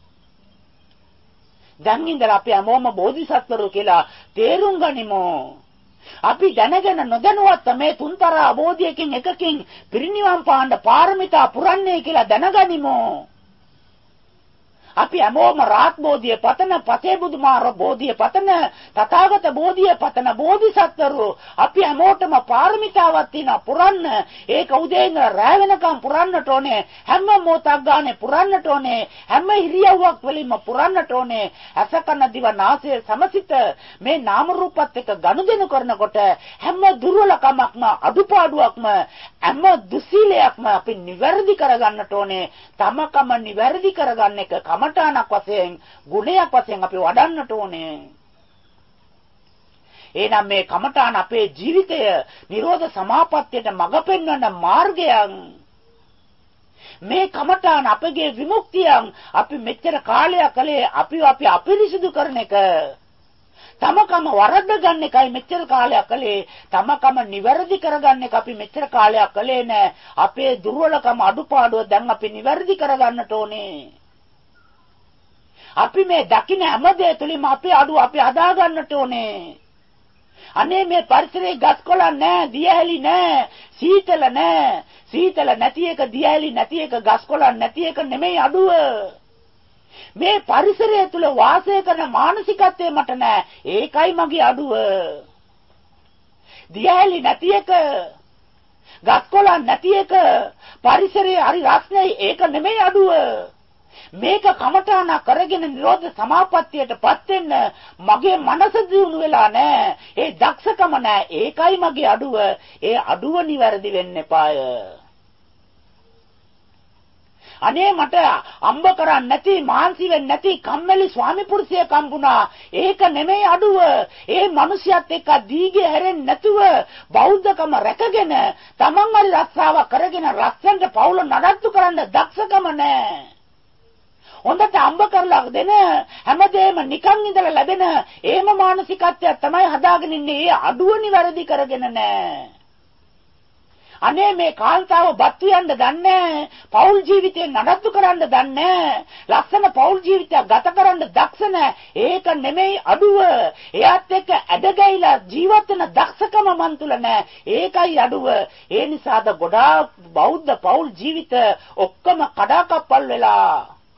දැන් ඉඳලා අපි හැමෝම බෝධිසත්වරු කියලා තේරුම් ගනිමු. අපි දැනගෙන නොදැනුවත් මේ තුන්තර අවබෝධයකින් එකකින් පිරිනිවන් පාන්න පාරමිතා පුරන්නේ කියලා දැනගනිමු. අපි හැමෝම රාත් බෝධිය පතන, පසේ බුදුමාර බෝධිය පතන, තථාගත බෝධිය පතන බෝධිසත්වරු අපි හැමෝටම පාරමිතාවක් තියෙනවා පුරන්න. ඒක උදේ ඉඳලා රැ වෙනකම් පුරන්නට ඕනේ. හැම මොහොතක් ගානේ පුරන්නට ඕනේ. හැම ඉරියව්වක් වලින්ම පුරන්නට ඕනේ. අස කන දිව නාසය සමසිත මේ නාම රූපත් එක්ක ගනුදෙනු කරනකොට හැම දුර්වලකමක්ම අඩුපාඩුවක්ම හැම දුස්සීලයක්ම අපි නිවැරදි කරගන්නට ඕනේ. තමකම නිවැරදි කරගන්න එක කමඨාණක් වශයෙන් ගුණයක් වශයෙන් අපි වඩන්නට ඕනේ. එහෙනම් මේ කමඨාණ අපේ ජීවිතය නිරෝධ සමාපත්තියට මඟ පෙන්වන මාර්ගයක්. මේ කමඨාණ අපගේ විමුක්තියක්. අපි මෙච්චර කාලයක් කලේ අපි අපිරිසිදු කරන එක. තමකම වරද්ද ගන්න එකයි මෙච්චර කාලයක් කලේ. තමකම නිවැරදි කරගන්න එක අපි මෙච්චර කාලයක් කලේ නෑ. අපේ දුර්වලකම අඩුපාඩුව දැන් අපි නිවැරදි කරගන්නට ඕනේ. අපි මේ දකින්න හැම දෙය තුලින්ම අපේ අඩුව අපි හදා ගන්නට ඕනේ. අනේ මේ පරිසරයේ ගස්කොළන් නෑ, දියඇලි නෑ, සීතල නෑ. සීතල නැති එක, දියඇලි නැති එක, ගස්කොළන් නැති එක නෙමෙයි අඩුව. මේ පරිසරය තුල වාසය කරන මානසිකත්වය මට නෑ. ඒකයි මගේ අඩුව. දියඇලි නැති එක, ගස්කොළන් නැති එක, පරිසරයේ හරි රස්නේ ඒක නෙමෙයි අඩුව. මේක කමඨාන කරගෙන නිරෝධ සමාපත්තියටපත් වෙන්න මගේ මනස දියුණු වෙලා නැහැ. ඒ දක්ෂකම නැහැ. ඒකයි මගේ අඩුව. ඒ අඩුව නිවැරදි වෙන්න එපාය. අනේ මට අම්බ කරන්නේ නැති, මාන්සි වෙන්නේ නැති කම්මැලි ස්වාමි පුරුෂයෙක් හම්බුණා. ඒක නෙමෙයි අඩුව. ඒ මිනිසියත් එක්ක දීගේ හැරෙන්නේ නැතුව බෞද්ධකම රැකගෙන තමන් හරි රස්සාව කරගෙන රස්සන්ට පවුල නඩත්තු කරන්න දක්ෂකම නැහැ. හොඳට අම්බ කරලා දෙන හැමදේම නිකන් ඉඳලා ලැබෙන එහෙම මානසිකත්වයක් තමයි හදාගෙන ඉන්නේ. ඒ අඩුව නිවැරදි කරගෙන නැහැ. අනේ මේ කාන්තාව බත්තු යන්න දන්නේ, පෞල් ජීවිතේ නඩත්තු කරන්න දන්නේ, ලස්සන පෞල් ජීවිතයක් ගත කරන්න දක්ෂ නැහැ. ඒක නෙමෙයි අඩුව. එයාත් එක්ක ඇදගැහිලා ජීවත් වෙන දක්ෂකම මන් තුල නැහැ. ඒකයි අඩුව. ඒ නිසාද ගොඩාක් බෞද්ධ පෞල් ජීවිත ඔක්කොම කඩාකප්පල් වෙලා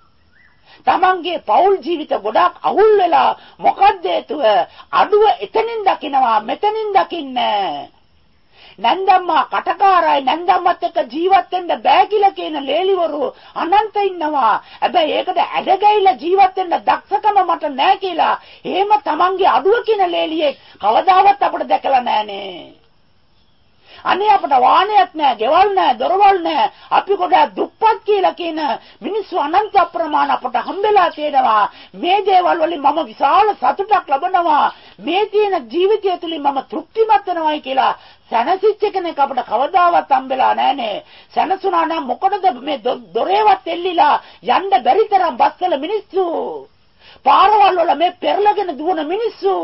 තමන්ගේ පෞල් ජීවිත ගොඩාක් අවුල් වෙලා. මොකද්ද හේතුව? අඩුව එතනින් දකින්නවා, මෙතනින් දකින්නේ. නැන්දම්මා කටකාරයි, නැන්දම්මත් එක්ක ජීවත් වෙන්න බෑ කියලා කියන ලේලිවරු අනන්ත ඉන්නවා. හැබැයි ඒකට ඇදගැහිලා ජීවත් වෙන්න දක්ෂකම මට නෑ කියලා. එහෙම තමන්ගේ අඩුව කියන ලේලියෙක් කවදාවත් අපිට දැකලා නෑනේ. අනේ අපට වාහනයක් නැහැ, ගෙවල් නැහැ, දොරවල් නැහැ. අපි ගොඩාක් දුප්පත් කියලා කියන මිනිස්සු අනන්ත අප්‍රමාණ අපට හම්බෙලා තියෙනවා. මේ දේවල් වලින් මම විශාල සතුටක් ලබනවා. මේ තියෙන ජීවිතය තුළින් මම තෘප්තිමත් වෙනවායි කියලා සැනසෙච්ච කෙනෙක් අපට කවදාවත් හම්බෙලා නැහනේ. සැනසුණා නම් මොකටද මේ දොරේවත් එල්ලිලා යන්න බැරි තරම් බස්වල මිනිස්සු, පාරවල් වල මේ පෙරලගෙන දුවන මිනිස්සු,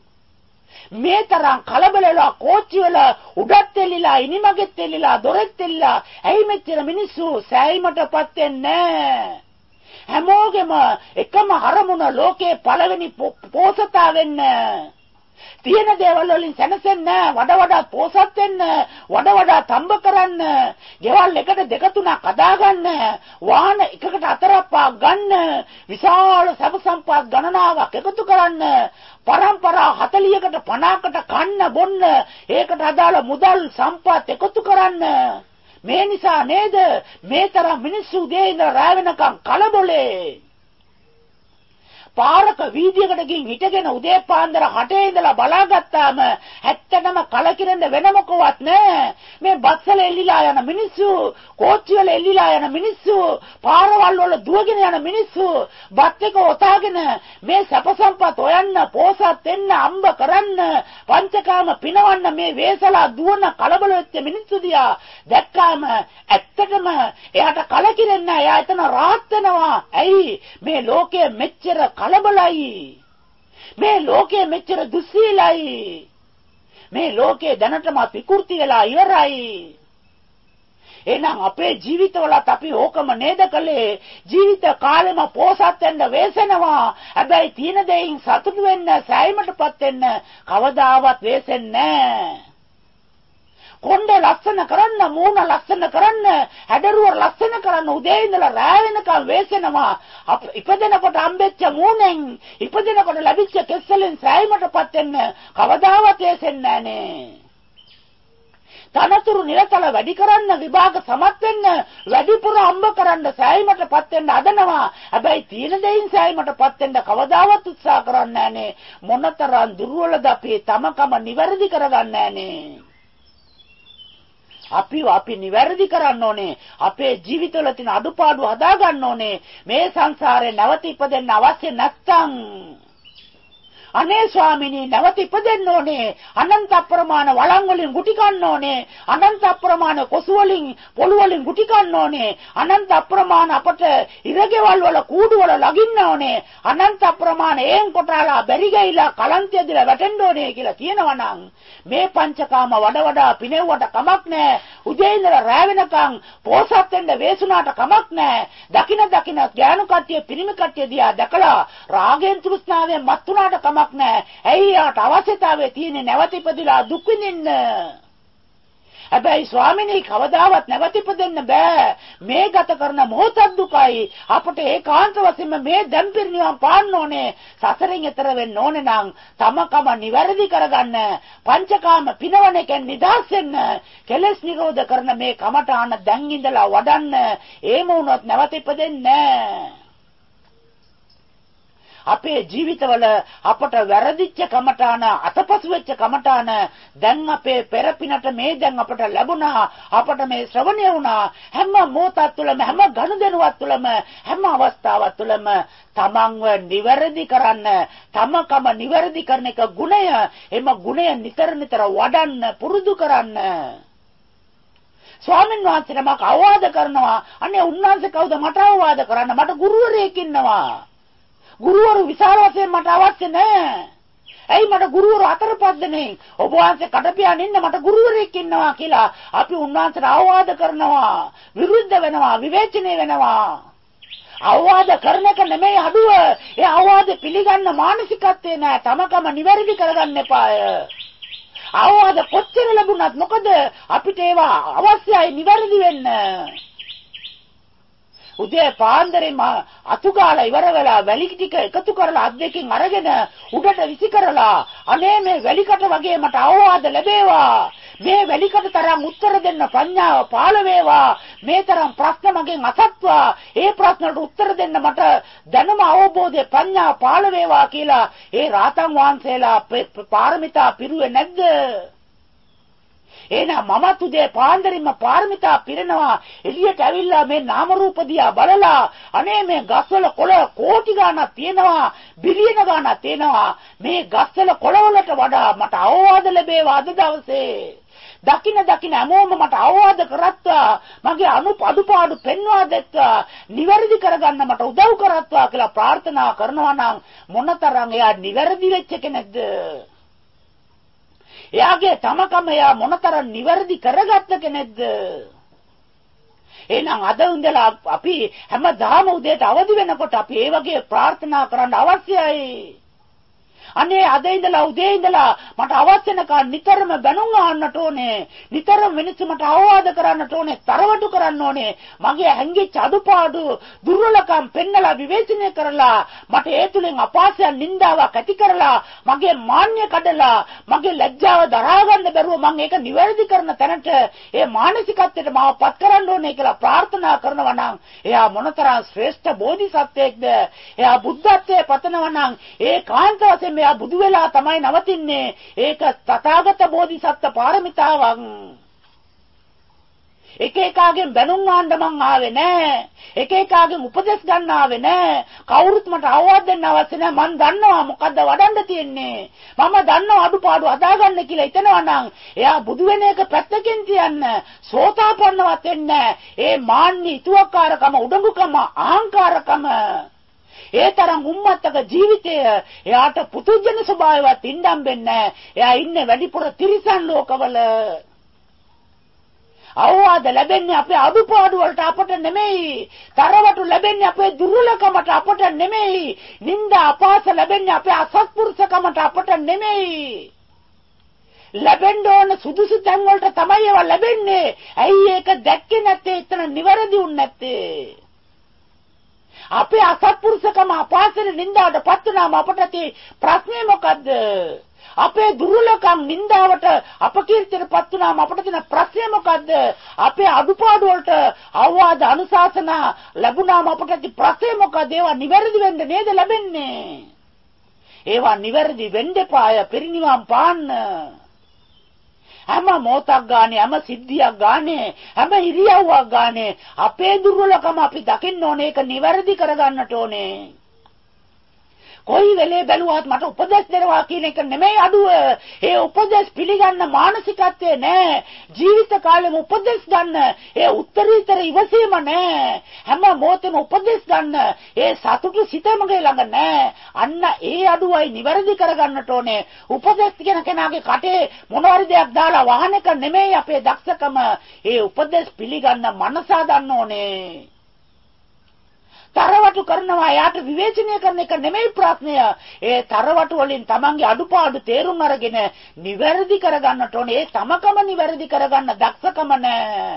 මේ තරම් කලබල වෙලා කෝච්චි වල උඩත් එල්ලිලා, ඉනිමගෙත් එල්ලිලා, දොරෙත් එල්ලිලා ඇයි මෙච්චර මිනිස්සු සෑයීමටපත් වෙන්නේ? හැමෝගෙම එකම අරමුණ ලෝකේ පළවෙනි පෝසතා වෙන්න. තියෙන දේවල් වලින් සැනසෙන්න, වඩා පෝසත් වෙන්න, වඩා තම්බ කරන්න, ගෙවල් එකට දෙක තුනක් හදාගන්න, වාහන එකකට හතරක් පහක් ගන්න, විශාල සබ සම්පත් ගණනාවක් එකතු කරන්න, පරම්පරා 40කට 50කට කන්න බොන්න, ඒකට අදාළ මුදල් සම්පත් එකතු කරන්න. මේ නිසා නේද මේ තරම් මිනිස්සු උදේ ඉඳලා රැ වෙනකම් කලබලේ. පාරක වීදියකට ගිහින් හිටගෙන උදේ පාන්දර 8 ඉඳලා බලාගත්තාම ඇත්තටම කලකිරෙන්න වෙන මොකවත් නැහැ. මේ බස්වල එල්ලිලා යන මිනිස්සු, කෝච්චි වල එල්ලිලා යන මිනිස්සු, පාරවල් වල දුවගෙන යන මිනිස්සු, බත් එක ඔතාගෙන මේ සැප සම්පත් හොයන්න, පෝසත් වෙන්න, අම්බ කරන්න, පංචකාම පිනවන්න මේ වේසලා දුවන කලබල වෙච්ච මිනිස්සු දිහා දැක්කාම ඇත්තටම එයාට කලකිරෙන්න, එයා එතන rahat වෙනවා. ඇයි මේ ලෝකයේ මෙච්චර කලබලයි? මේ ලෝකයේ මෙච්චර දුස්සීලයි? මේ ලෝකයේ දැනටම විකෘති වෙලා ඉවරයි. එහෙනම් අපේ ජීවිතවලත් අපි ඕකම නේද කළේ? ජීවිත කාලෙම පෝසත් වෙන්න වෙසෙනවා. හැබැයි තියෙන දෙයින් සතුටු වෙන්න, සෑයීමටපත් වෙන්න කවදාවත් වෙසෙන්නේ නැහැ. කොණ්ඩේ ලස්සන කරන්න, මූණ ලස්සන කරන්න, හැඩරුව ලස්සන කරන්න උදේ ඉඳලා රෑ වෙනකම් වෙසෙනවා. ඉපදෙනකොට හම්බෙච්ච මූණෙන්, ඉපදෙනකොට ලැබිච්ච කෙස්වලින් සෑයීමටපත් වෙන්න කවදාවත් වෙසෙන්නේ නැහනේ. තනතුරු නිරතල වැඩි කරන්න, විභාග සමත් වෙන්න, වැඩිපුර හම්බ කරන්න, සෑයීමටපත් වෙන්න හදනවා. හැබැයි තියෙන දෙයින් සෑයීමටපත් වෙන්න කවදාවත් උත්සාහ කරන්නේ නැහනේ. මොනතරම් දුර්වලද අපි තමකම නිවැරදි කරගන්නේ නැහනේ. අපි නිවැරදි කරන්න ඕනේ. අපේ ජීවිතවල තියෙන අඩුපාඩු හදා ගන්න ඕනේ. මේ සංසාරේ නැවත ඉපදෙන්න අවශ්‍ය නැත්තම් අනේ ස්වාමිනී නැවත ඉපදෙන්න ඕනේ. අනන්ත අප්‍රමාණ වළං වලින් ගුටි කන්න ඕනේ. අනන්ත අප්‍රමාණ කොසු වලින් පොළු වලින් ගුටි කන්න ඕනේ. අනන්ත අප්‍රමාණ අපට ඉරගෙවල් වල කූඩු වල ලගින්න ඕනේ. අනන්ත අප්‍රමාණ ඒන් කොටාලා බැරි ගයිලා කලන්තය දිලා වැටෙන්න ඕනේ කියලා කියනවා නම් මේ පංචකාම වඩා පිනෙව්වට කමක් නැහැ. උදේ ඉඳලා රැ වෙනකන් පෝසත් වෙන්න වේසුනාට කමක් නැහැ. දකින ඥාන කට්ටිය පිරිමි කට්ටිය දිහා දැකලා රාගෙන් තෘෂ්ණාවෙන් මත් වුණාට කමක් නැහැ. ඇයි යාට අවශ්‍යතාවය තියෙන්නේ නැවත ඉපදිලා දුක් විඳින්න. හැබැයි ස්වාමිනී කවදාවත් නැවත ඉපදෙන්න බෑ. මේ ගත කරන මොහොත දුකයි. අපට ඒකාන්ත වශයෙන්ම මේ දැම්පිරිනිවන් පාන්න ඕනේ. සසරෙන් එතර වෙන්න ඕනේ නම් තමකම නිවැරදි කරගන්න. පංචකාම පිනවන එකෙන් නිදහස් වෙන්න. කෙලෙස් නිරෝධ කරන මේ කමඨාන දැන් ඉඳලා වඩන්න. එහෙම වුණොත් නැවත ඉපදෙන්නේ නැහැ. අපේ ජීවිතවල අපට වැරදිච්ච කමඨාන, අතපසු වෙච්ච කමඨාන දැන් අපේ පෙරපිනට මේ දැන් අපට ලැබුණා. අපට මේ ශ්‍රවණය වුණා. හැම මොහොතක් තුළම, හැම ගනුදෙනුවක් තුළම, හැම අවස්ථාවක් තුළම තමන්ව නිවැරදි කරන්න, තමකම නිවැරදි කරන එක ගුණය. එම ගුණය නිතර වඩන්න, පුරුදු කරන්න. ස්වාමීන් වහන්සේ නමක් අවවාද කරනවා. අනේ උන්වහන්සේ කවුද මට අවවාද කරන්න? මට ගුරුවරයෙක් ඉන්නවා. ගුරුවරු විශාල වශයෙන් මට අවශ්‍ය නැහැ. ඇයි මට ගුරුවරු 4-5 දෙනෙක් ඔබ වහන්සේ කඩපියාගෙන ඉන්න මට ගුරුවරයෙක් ඉන්නවා කියලා අපි උන්වහන්සේට අවවාද කරනවා. විරුද්ධ වෙනවා, විවේචනය වෙනවා. අවවාද කරන එක නෙමෙයි අඩුව. ඒ අවවාද පිළිගන්න මානසිකත්වේ නැහැ. තමකම නිවැරදි කරගන්න එපාය. අවවාද කොච්චර ලැබුණත් මොකද අපිට ඒවා අවශ්‍යයි නිවැරදි වෙන්න. උදේ පාන්දරේ අතුගාලා ඉවර වෙලා වැලි ටික එකතු කරලා අත් දෙකෙන් අරගෙන උඩට විසි කරලා අනේ මේ වැලිකට වගේ මට අවවාද ලැබේවා. මේ වැලිකට තරම් උත්තර දෙන්න ප්‍රඥාව පාළ වේවා. මේ තරම් ප්‍රශ්න මගෙන් අසත්වා. ඒ ප්‍රශ්න වලට උත්තර දෙන්න මට දැනුම අවබෝධය ප්‍රඥාව පාළ වේවා කියලා ඒ රාතන් වහන්සේලා පාරමිතා පිරුවේ නැද්ද? එහෙනම් මමත් උදේ පාන්දරින්ම පාරමිතා පිරෙනවා. එළියට ඇවිල්ලා මේ නාම රූප දිහා බලලා අනේ මේ ගස්වල කොළ කෝටි ගණක් තියෙනවා, බිලියන ගණක් තියෙනවා. මේ ගස්වල කොළවලට වඩා මට අවවාද ලැබේවා අද දවසේ. දකින හැමෝම මට අවවාද කරත්වා. මගේ අඩුපාඩු පෙන්වා දෙත්වා. නිවැරදි කරගන්න මට උදව් කරත්වා කියලා ප්‍රාර්ථනා කරනවා නම් මොනතරම් එයා නිවැරදි වෙච්ච කෙනෙක්ද? එයාගේ තමකම එයා මොනතරම් නිවැරදි කරගත්ත කෙනෙක්ද? එහෙනම් අද ඉඳලා අපි හැමදාම උදේට අවදි වෙනකොට අපි ඒ වගේ ප්‍රාර්ථනා කරන්න අවශ්‍යයි. අනේ අද ඉඳලා උදේ ඉඳලා මට අවශ්‍ය නැකන් නිතරම බැනුම් අහන්නට ඕනේ. නිතරම මිනිස්සු මට අවවාද කරන්නට ඕනේ, තරවටු කරන්න ඕනේ. මගේ හැංගිච්ච අඩුපාඩු, දුර්වලකම් පෙන්නලා විවේචනය කරලා මට ඒ තුලින් අපහාසයක්, නින්දාවක් ඇති කරලා මගේ මාන්නය කඩලා මගේ ලැජ්ජාව දරා ගන්න බැරුව මම ඒක නිවැරදි කරන තැනට ඒ මානසිකත්වයට මාව පත් කරන්න ඕනේ කියලා ප්‍රාර්ථනා කරනවා නම් එයා මොනතරම් ශ්‍රේෂ්ඨ බෝධිසත්වයෙක්ද? එයා බුද්ධත්වයේ පතනවා නම් ඒ කාන්ත වශයෙන් එයා බුදු වෙලා තමයි නවතින්නේ. ඒක තථාගත බෝධිසත්ව පාරමිතාවක්. එක එකාගෙන් බැනුම් ආන්න මං ආවේ නෑ. එක එකාගෙන් උපදෙස් ගන්න ආවේ නෑ. කවුරුත් මට අවවාද දෙන්න අවශ්‍ය නෑ. මං දන්නවා මොකද්ද වඩන්න තියෙන්නේ. මම දන්නවා අඩුපාඩු අදාගන්න කියලා හිතනවා නම් එයා බුදු වෙන එක පැත්තකින් තියන්න. සෝතාපන්නවත් වෙන්නේ. ඒ මාන්නි, ඊතුවක්කාරකම, උඩඟුකම, අහංකාරකම, ඒ තරම් උම්මත්තක ජීවිතය එයාට පුදුජන ස්වභාවයවත් ඉඳන් වෙන්නේ. එයා ඉන්නේ වැඩිපුර තිරිසන් ලෝකවල. අවවාද ලැබෙන්නේ අපේ අඩුපාඩු වලට අපට නෙමෙයි. තරවටු ලැබෙන්නේ අපේ දුර්වලකමට අපට නෙමෙයි. නිന്ദා අපහාස ලැබෙන්නේ අපේ අසත්පුරුෂකමට අපට නෙමෙයි. ලැබෙන්න ඕන සුදුසු තැන් වලට තමයි ඒවා ලැබෙන්නේ. ඇයි ඒක දැක්කේ නැත්තේ? එතන නිවැරදි වුනේ නැත්තේ? අපේ අසත්පුරුෂකම අපාසන නින්දාවටපත් වුණාම අපට තියෙන ප්‍රශ්නේ මොකද්ද? අපේ දුර්වලකම් නින්දාවට අපකීර්තියටපත් වුණාම අපට තියෙන ප්‍රශ්නේ මොකද්ද? අපේ අඩුපාඩු වලට අවවාද අනුශාසනා ලැබුණාම අපට තියෙන ප්‍රශ්නේ මොකද්ද? ඒවා නිවැරදි වෙන්න නේද ලැබෙන්නේ? ඒවා නිවැරදි වෙන්න එපාය පිරිනිවන් පාන්න. හැම මොහොතක් ගානේ හැම සිද්ධියක් ගානේ හැම ඉරියව්වක් ගානේ අපේ දුර්වලකම අපි දකින්න ඕනේ. ඒක නිවැරදි කරගන්නට ඕනේ. කොයි වෙලේ බැලුවත් මට උපදෙස් දෙනවා කියන එක නෙමෙයි අඩුව. ඒ උපදෙස් පිළිගන්න මානසිකත්වය නෑ. ජීවිත කාලෙම උපදෙස් ගන්න ඒ උත්තරීතර ඉවසීම නෑ. හැම මොහොතෙම උපදෙස් ගන්න ඒ සතුටු සිත මගේ ළඟ නෑ. අන්න ඒ අඩුවයි නිවැරදි කරගන්නට ඕනේ. උපදෙස් කියන කෙනාගේ කටේ මොනවාරි දෙයක් දාලා වහන එක නෙමෙයි අපේ දක්ෂකම. ඒ උපදෙස් පිළිගන්න මනස ගන්න ඕනේ. තරවටු කරනවා යාට විවේචනය කරන එක නෙමෙයි ප්‍රශ්නය. ඒ තරවටු වලින් තමන්ගේ අඩුපාඩු තේරුම් අරගෙන නිවැරදි කරගන්නට ඕනේ. ඒ තමකම නිවැරදි කරගන්න දක්ෂකම නැහැ.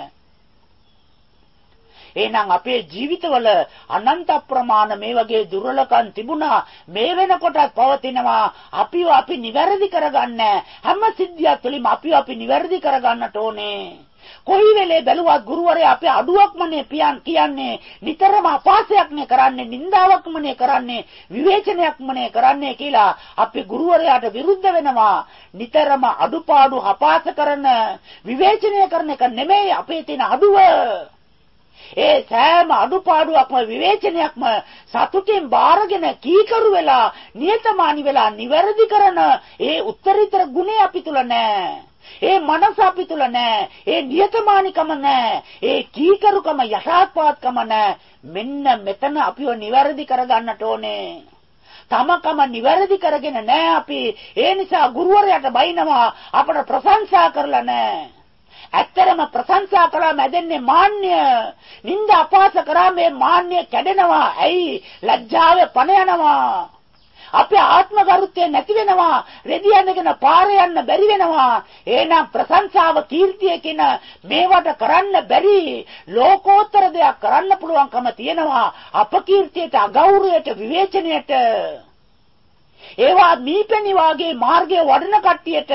එහෙනම් අපේ ජීවිතවල අනන්ත ප්‍රමාණ මේ වගේ දුර්වලකම් තිබුණා. මේ වෙනකොටත් පවතිනවා. අපි නිවැරදි කරගන්න හැම සිද්ධියක් තුළින්ම අපි නිවැරදි කරගන්නට ඕනේ. කොයි වෙලේ බැලුවත් ගුරුවරයා අපේ අඩුවක්මනේ කියන්නේ නිතරම අපාසයක්නේ කරන්නේ නින්දාවක්මනේ කරන්නේ විවේචනයක්මනේ කරන්නේ කියලා අපි ගුරුවරයාට විරුද්ධ වෙනවා. නිතරම අඩුපාඩු අපාස කරන විවේචනය කරන එක නෙමෙයි අපේ තියෙන අඩුව. ඒ සෑම අඩුපාඩුවක්ම විවේචනයක්ම සතුටින් බාරගෙන කීකරු වෙලා නියතමානී වෙලා නිවැරදි කරන ඒ උත්තරීතර ගුණය අපි තුල නැහැ. ඒ මනස අපි තුල නැහැ. ඒ නියතමානිකම නැහැ. ඒ කීකරුකම යථාර්ථවාදකම නැහැ. මෙන්න මෙතන අපිව නිවැරදි කරගන්නට ඕනේ. තමකම නිවැරදි කරගෙන නැහැ අපි. ඒ නිසා ගුරුවරයාට බයිනවා අපට ප්‍රශංසා කරලා නැහැ. ඇත්තරම ප්‍රශංසා කළාම ඇදෙන්නේ මාන්නය. නිନ୍ଦ අපාස කරාම මේ මාන්නය කැඩෙනවා. ඇයි? ලැජ්ජාවේ පණ යනවා. අපේ ආත්ම ගරුත්වය නැති වෙනවා. රෙදි යනගෙන පාර යන්න බැරි වෙනවා. එහෙනම් ප්‍රශංසාව කීර්තිය කියන මේවට කරන්න බැරි ලෝකෝත්තර දෙයක් කරන්න පුළුවන්කම තියෙනවා. අපකීර්තියට, අගෞරවයට, විවේචනයට ඒවා මීපැණි වාගේ මාර්ගයේ වඩන කට්ටියට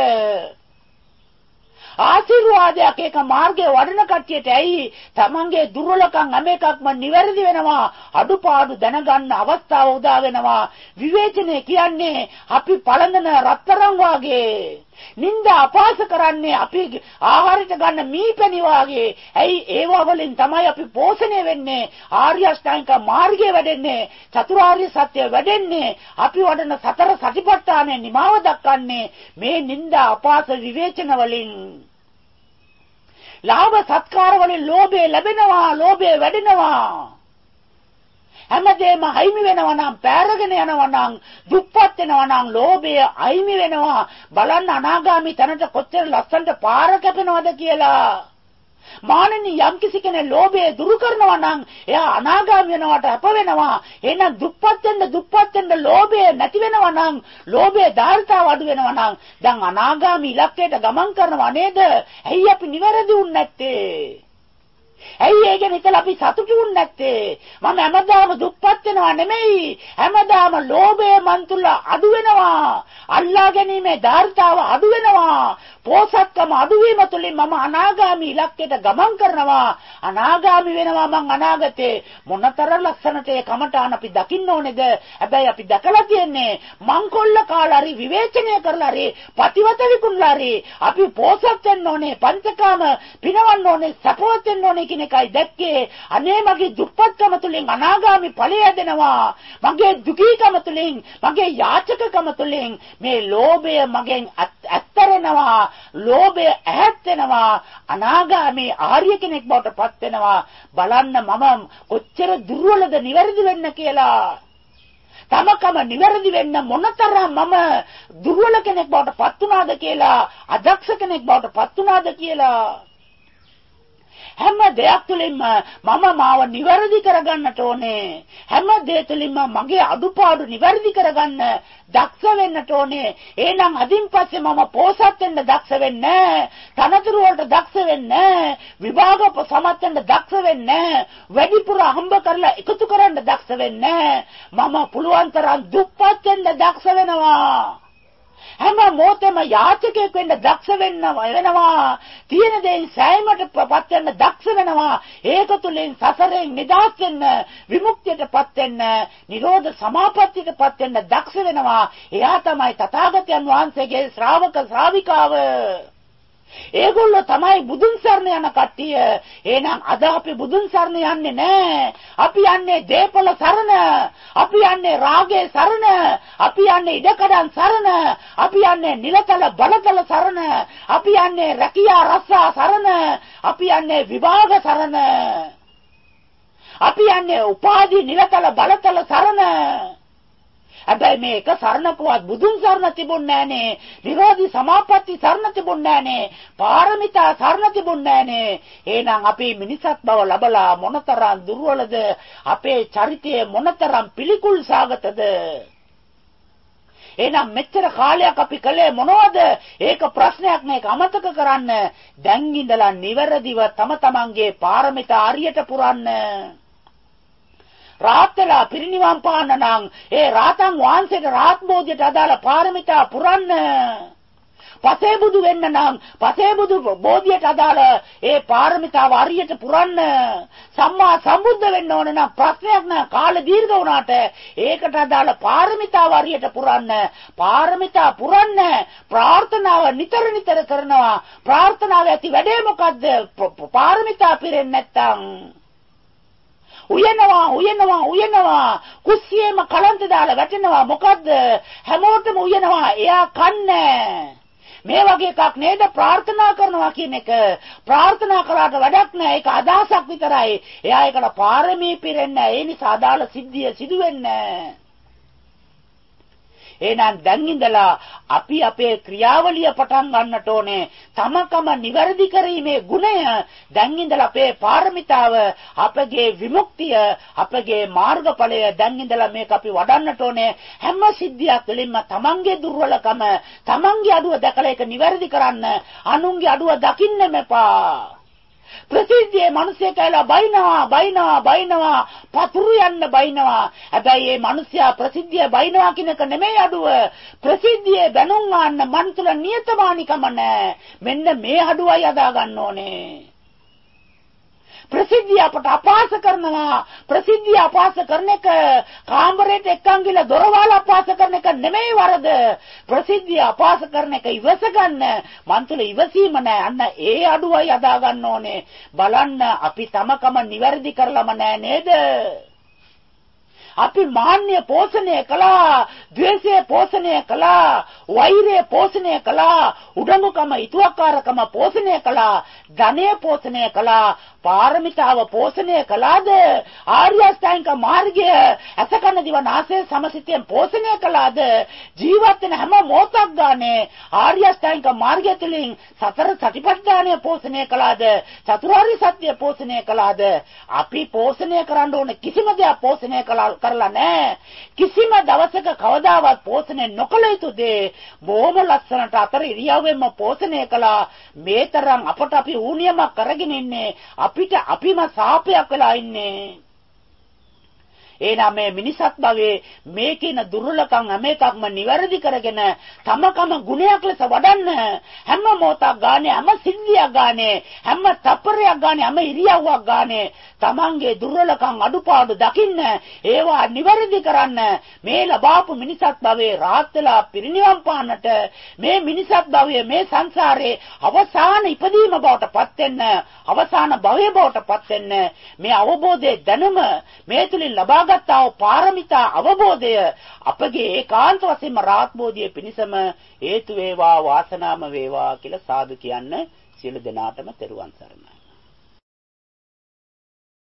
ආශිර්වාදයක් ඒක මාර්ගයේ වඩන කට්ටියට ඇයි තමන්ගේ දුර්වලකම් හැම එකක්ම නිවැරදි වෙනවා. අඩුපාඩු දැනගන්න අවස්ථාව උදා වෙනවා. විවේචනය කියන්නේ අපි පළඳන රත්තරන් වාගේ. නිന്ദා අපාස කරන්නේ අපි ආහාරයට ගන්න මීපැණි වාගේ. ඇයි ඒවා වලින් තමයි අපි පෝෂණය වෙන්නේ. ආර්ය අෂ්ටාංගික මාර්ගයේ වැඩෙන්නේ. චතුරාර්ය සත්‍ය වැඩෙන්නේ. අපි වඩන සතර සතිපට්ඨානයේ නිමාව දක්වන්නේ මේ නිന്ദා අපාස විවේචන වලින්. ලාභ සත්කාර වලින් ලෝභය ලැබෙනවා. ලෝභය වැඩෙනවා. හැමදේම අයිමි වෙනවා නම්, පෑරගෙන යනවා නම්, දුප්පත් වෙනවා නම් ලෝභය අයිමි වෙනවා. බලන්න අනාගාමී තැනට කොච්චර ලස්සනට පාර කැපෙනවද කියලා. මානෙනි යම්කිසි කෙනෙක් ලෝභය දුරු කරනවා නම් එයා අනාගාමී වෙනවට අප වෙනවා. එහෙනම් දුප්පත් වෙන්න ලෝභය නැති වෙනවා නම්, ලෝභයේ ධාරිතාව අඩු වෙනවා නම් දැන් අනාගාමී ඉලක්කයට ගමන් කරනවා නේද? ඇයි අපි නිවැරදි වුනේ නැත්තේ? ඇයි ඒ ගැන හිතලා අපි සතුටු වුනේ නැත්තේ? මම හැමදාම දුප්පත් වෙනවා නෙමෙයි. හැමදාම ලෝභය මන් තුල අඩු වෙනවා. අල්ලා ගැනීමේ ධාරිතාව අඩු වෙනවා. පෝසත්කම අඩු වීම තුළින් මම අනාගාමී ඉලක්කයට ගමන් කරනවා. අනාගාමී වෙනවා මං අනාගතේ. මොනතර ලස්සනට ඒ කමටාන අපි දකින්න ඕනේද? හැබැයි අපි දැකලා තියෙන්නේ මංකොල්ල කාලා හරි විවේචනය කරලා හරි පතිවත විකුණලා හරි අපි පෝසත් වෙන්න ඕනේ, පංචකාම පිනවන්න ඕනේ, සපවත් වෙන්න ඕනේ කියන එකයි දැක්කේ. අනේ මගේ දුප්පත්කම තුළින් අනාගාමී ඵලය දෙනවා. මගේ දුකීකම තුළින්, මගේ යාචකකම තුළින් මේ ලෝභය මගෙන් ඇත්තරෙනවා. ලෝභය ඈත් වෙනවා. අනාගාමී ආර්ය කෙනෙක් බවට පත් වෙනවා. බලන්න මම කොච්චර දුර්වලද නිවැරදි වෙන්න කියලා. තමකම නිවැරදි වෙන්න මොනතරම් මම දුර්වල කෙනෙක් බවට පත් වුණාද කියලා, අදක්ෂ කෙනෙක් බවට පත් වුණාද කියලා. හැම දෙයක් තුළින්ම මම මාව නිවැරදි කරගන්නට ඕනේ. හැම දෙයක් තුළින්ම මගේ අඩුපාඩු නිවැරදි කරගන්න දක්ෂ වෙන්නට ඕනේ. එහෙනම් අදින් පස්සේ මම පෝසත් වෙන්න දක්ෂ වෙන්නේ නැහැ. තනතුරු වලට දක්ෂ වෙන්නේ නැහැ. විභාග සමත් වෙන්න දක්ෂ වෙන්නේ නැහැ. වැඩිපුර හම්බ කරලා එකතු කරන්න දක්ෂ වෙන්නේ නැහැ. මම පුළුවන් තරම් දුප්පත් වෙන්න දක්ෂ වෙනවා. හැම මොහොතෙම යාචකයෙක් වෙන්න දක්ෂ වෙනවා. තියෙන දේෙන් සෑයීමටපත් වෙන්න දක්ෂ වෙනවා. ඒක තුළින් සසරෙන් නිදහස් වෙන්න, විමුක්තියටපත් වෙන්න, නිරෝධ සමාපත්තියටපත් වෙන්න දක්ෂ වෙනවා. එයා තමයි තථාගතයන් වහන්සේගේ ශ්‍රාවක ශ්‍රාවිකාව. ඒගොල්ලෝ තමයි බුදුන් සරණ යන කට්ටිය. එහෙනම් අද අපි බුදුන් සරණ යන්නේ නැහැ. අපි යන්නේ දේපල සරණ. අපි යන්නේ රාගයේ සරණ. අපි යන්නේ ඉඩකඩම් සරණ. අපි යන්නේ නිලතල බලතල සරණ. අපි යන්නේ රැකියා රස්සා සරණ. අපි යන්නේ විභාග සරණ. අපි යන්නේ උපාධි නිලතල බලතල සරණ. හැබැයි මේක සරණකවත් බුදුන් සරණ තිබුණේ නැහනේ. නිරෝධි සමාපatti සරණ තිබුණේ නැහනේ. පාරමිතා සරණ තිබුණේ නැහනේ. එහෙනම් අපි මිනිසත් බව ලබලා මොනතරම් දුර්වලද? අපේ චරිතය මොනතරම් පිළිකුල් සාගතද? එහෙනම් මෙච්චර කාලයක් අපි කළේ මොනවද? ඒක ප්‍රශ්නයක් නේ. අමතක කරන්න. දැන් ඉඳලා නිවැරදිව තම තමන්ගේ පාරමිතා හරියට පුරන්න. රාත්‍තලා පිරිනිවන් පාන්න නම් ඒ රාතන් වහන්සේට රාත් බෝධියට අදාළ පාරමිතා පුරන්න. පසේ බුදු වෙන්න නම් පසේ බුදු බෝධියට අදාළ ඒ පාරමිතාව හරියට පුරන්න. සම්මා සම්බුද්ධ වෙන්න ඕන නම් ප්‍රශ්නයක් නෑ. කාල දීර්ඝ වුණාට ඒකට අදාළ පාරමිතාව හරියට පුරන්න. පාරමිතා පුරන්න. ප්‍රාර්ථනාව නිතර නිතර කරනවා. ප්‍රාර්ථනාව ඇති වැඩේ මොකද්ද? පාරමිතා පිරෙන්නේ නැත්තම් උයනවා කුස්සියේම කලන්ත දාලා වැටෙනවා. මොකද්ද? හැමෝටම උයනවා. එයා කන්නේ. මේ වගේ එකක් නේද ප්‍රාර්ථනා කරනවා කියන එක. ප්‍රාර්ථනා කළාට වැඩක් නැහැ. ඒක අදහසක් විතරයි. එයා ඒකට පාරමී පිරෙන්නේ. ඒ නිසා අදාළ සිද්ධිය සිදු වෙන්නේ. එහෙනම් දැන් ඉඳලා අපි අපේ ක්‍රියාවලිය පටන් ගන්නට ඕනේ. තමකම නිවැරදි කිරීමේ ගුණය දැන් ඉඳලා අපේ පාරමිතාව, අපගේ විමුක්තිය, අපගේ මාර්ගඵලය දැන් ඉඳලා මේක අපි වඩන්නට ඕනේ. හැම සිද්ධියක් තුළින්ම තමන්ගේ දුර්වලකම, තමන්ගේ අඩුව දැකලා ඒක නිවැරදි කරන්න. අනුන්ගේ අඩුව දකින්න මෙපා. ප්‍රසිද්ධියේ මිනිස්සෙක් කියලා බයිනවා පතුරු යන්න බයිනවා. හැබැයි මේ මිනිස්සයා ප්‍රසිද්ධිය බයිනවා කියන එක නෙමෙයි අඩුව. ප්‍රසිද්ධියේ බැනුම් ගන්න මන් තුල නියතමානිකම නැහැ. මෙන්න මේ අඩුවයි අදා ගන්න ඕනේ. ප්‍රසිද්ධිය අපට අපහාස කරනවා. ප්‍රසිද්ධිය අපහාස කරන එක කාමරයට එක්කන් ගිහලා දොරවල් අපහාස කරන එක නෙමෙයි වරද. ප්‍රසිද්ධිය අපහාස කරන එක ඉවස ගන්න. මන් තුල ඉවසීම නැහැ. අන්න ඒ අඩුවයි අදා ගන්න ඕනේ. බලන්න අපි තමකම නිවැරදි කරලම නැහැ නේද? අපි මාන්නය පෝෂණය කළා, ද්වේෂය පෝෂණය කළා, වෛරය පෝෂණය කළා, උඩඟුකම, ඊතුවක්කාරකම පෝෂණය කළා, ධනය පෝෂණය කළා, පාරමිතාව පෝෂණය කළාද? ආර්ය අෂ්ටාංගික මාර්ගය අසකන දිවනාසය සමසිතයෙන් පෝෂණය කළාද? ජීවත් වෙන හැම මොහොතක් ගානේ ආර්ය අෂ්ටාංගික මාර්ගය තුළින් සතර සතිපට්ඨානය පෝෂණය කළාද? චතුරාර්ය සත්‍ය පෝෂණය කළාද? අපි පෝෂණය කරන්න ඕනේ කිසිම දෙයක් පෝෂණය කරලා නැහැ. කිසිම දවසක කවදාවත් පෝෂණය නොකළ යුතු දේ බොහොම ලස්සනට අතර ඉරියව්වෙන්ම පෝෂණය කළා. මේ තරම් අපට අපි ඌනියමක් කරගෙන ඉන්නේ. අපිට අපිම සාපයක් වෙලා ඉන්නේ. එහෙනම් මේ මිනිසත් භවයේ මේ කියන දුර්වලකම් හැම එකක්ම නිවැරදි කරගෙන තමකම ගුණයක් ලෙස වඩන්න. හැම මොහොතක් ගානේ, හැම සිද්ධියක් ගානේ, හැම තප්පරයක් ගානේ, හැම ඉරියව්වක් ගානේ තමන්ගේ දුර්වලකම් අඩුපාඩු දකින්න, ඒවා නිවැරදි කරන්න. මේ ලබාපු මිනිසත් භවයේ රාහත් වෙලා පිරිනිවන් පාන්නට මේ මිනිසත් භවයේ මේ සංසාරේ අවසාන ඉපදීම බවට පත් වෙන්න, අවසාන භවය බවට පත් වෙන්න මේ අවබෝධයේ දැනුම මේ තුලින් ලබා ගත්තා පාරමිතා අවබෝධය අපගේ ඒකාන්ත වශයෙන්ම රාහත් බෝධිය පිණිසම හේතු වේවා වාසනාම වේවා කියලා සාදු කියන්න සියලු දෙනාටම තෙරුවන් සරණයි.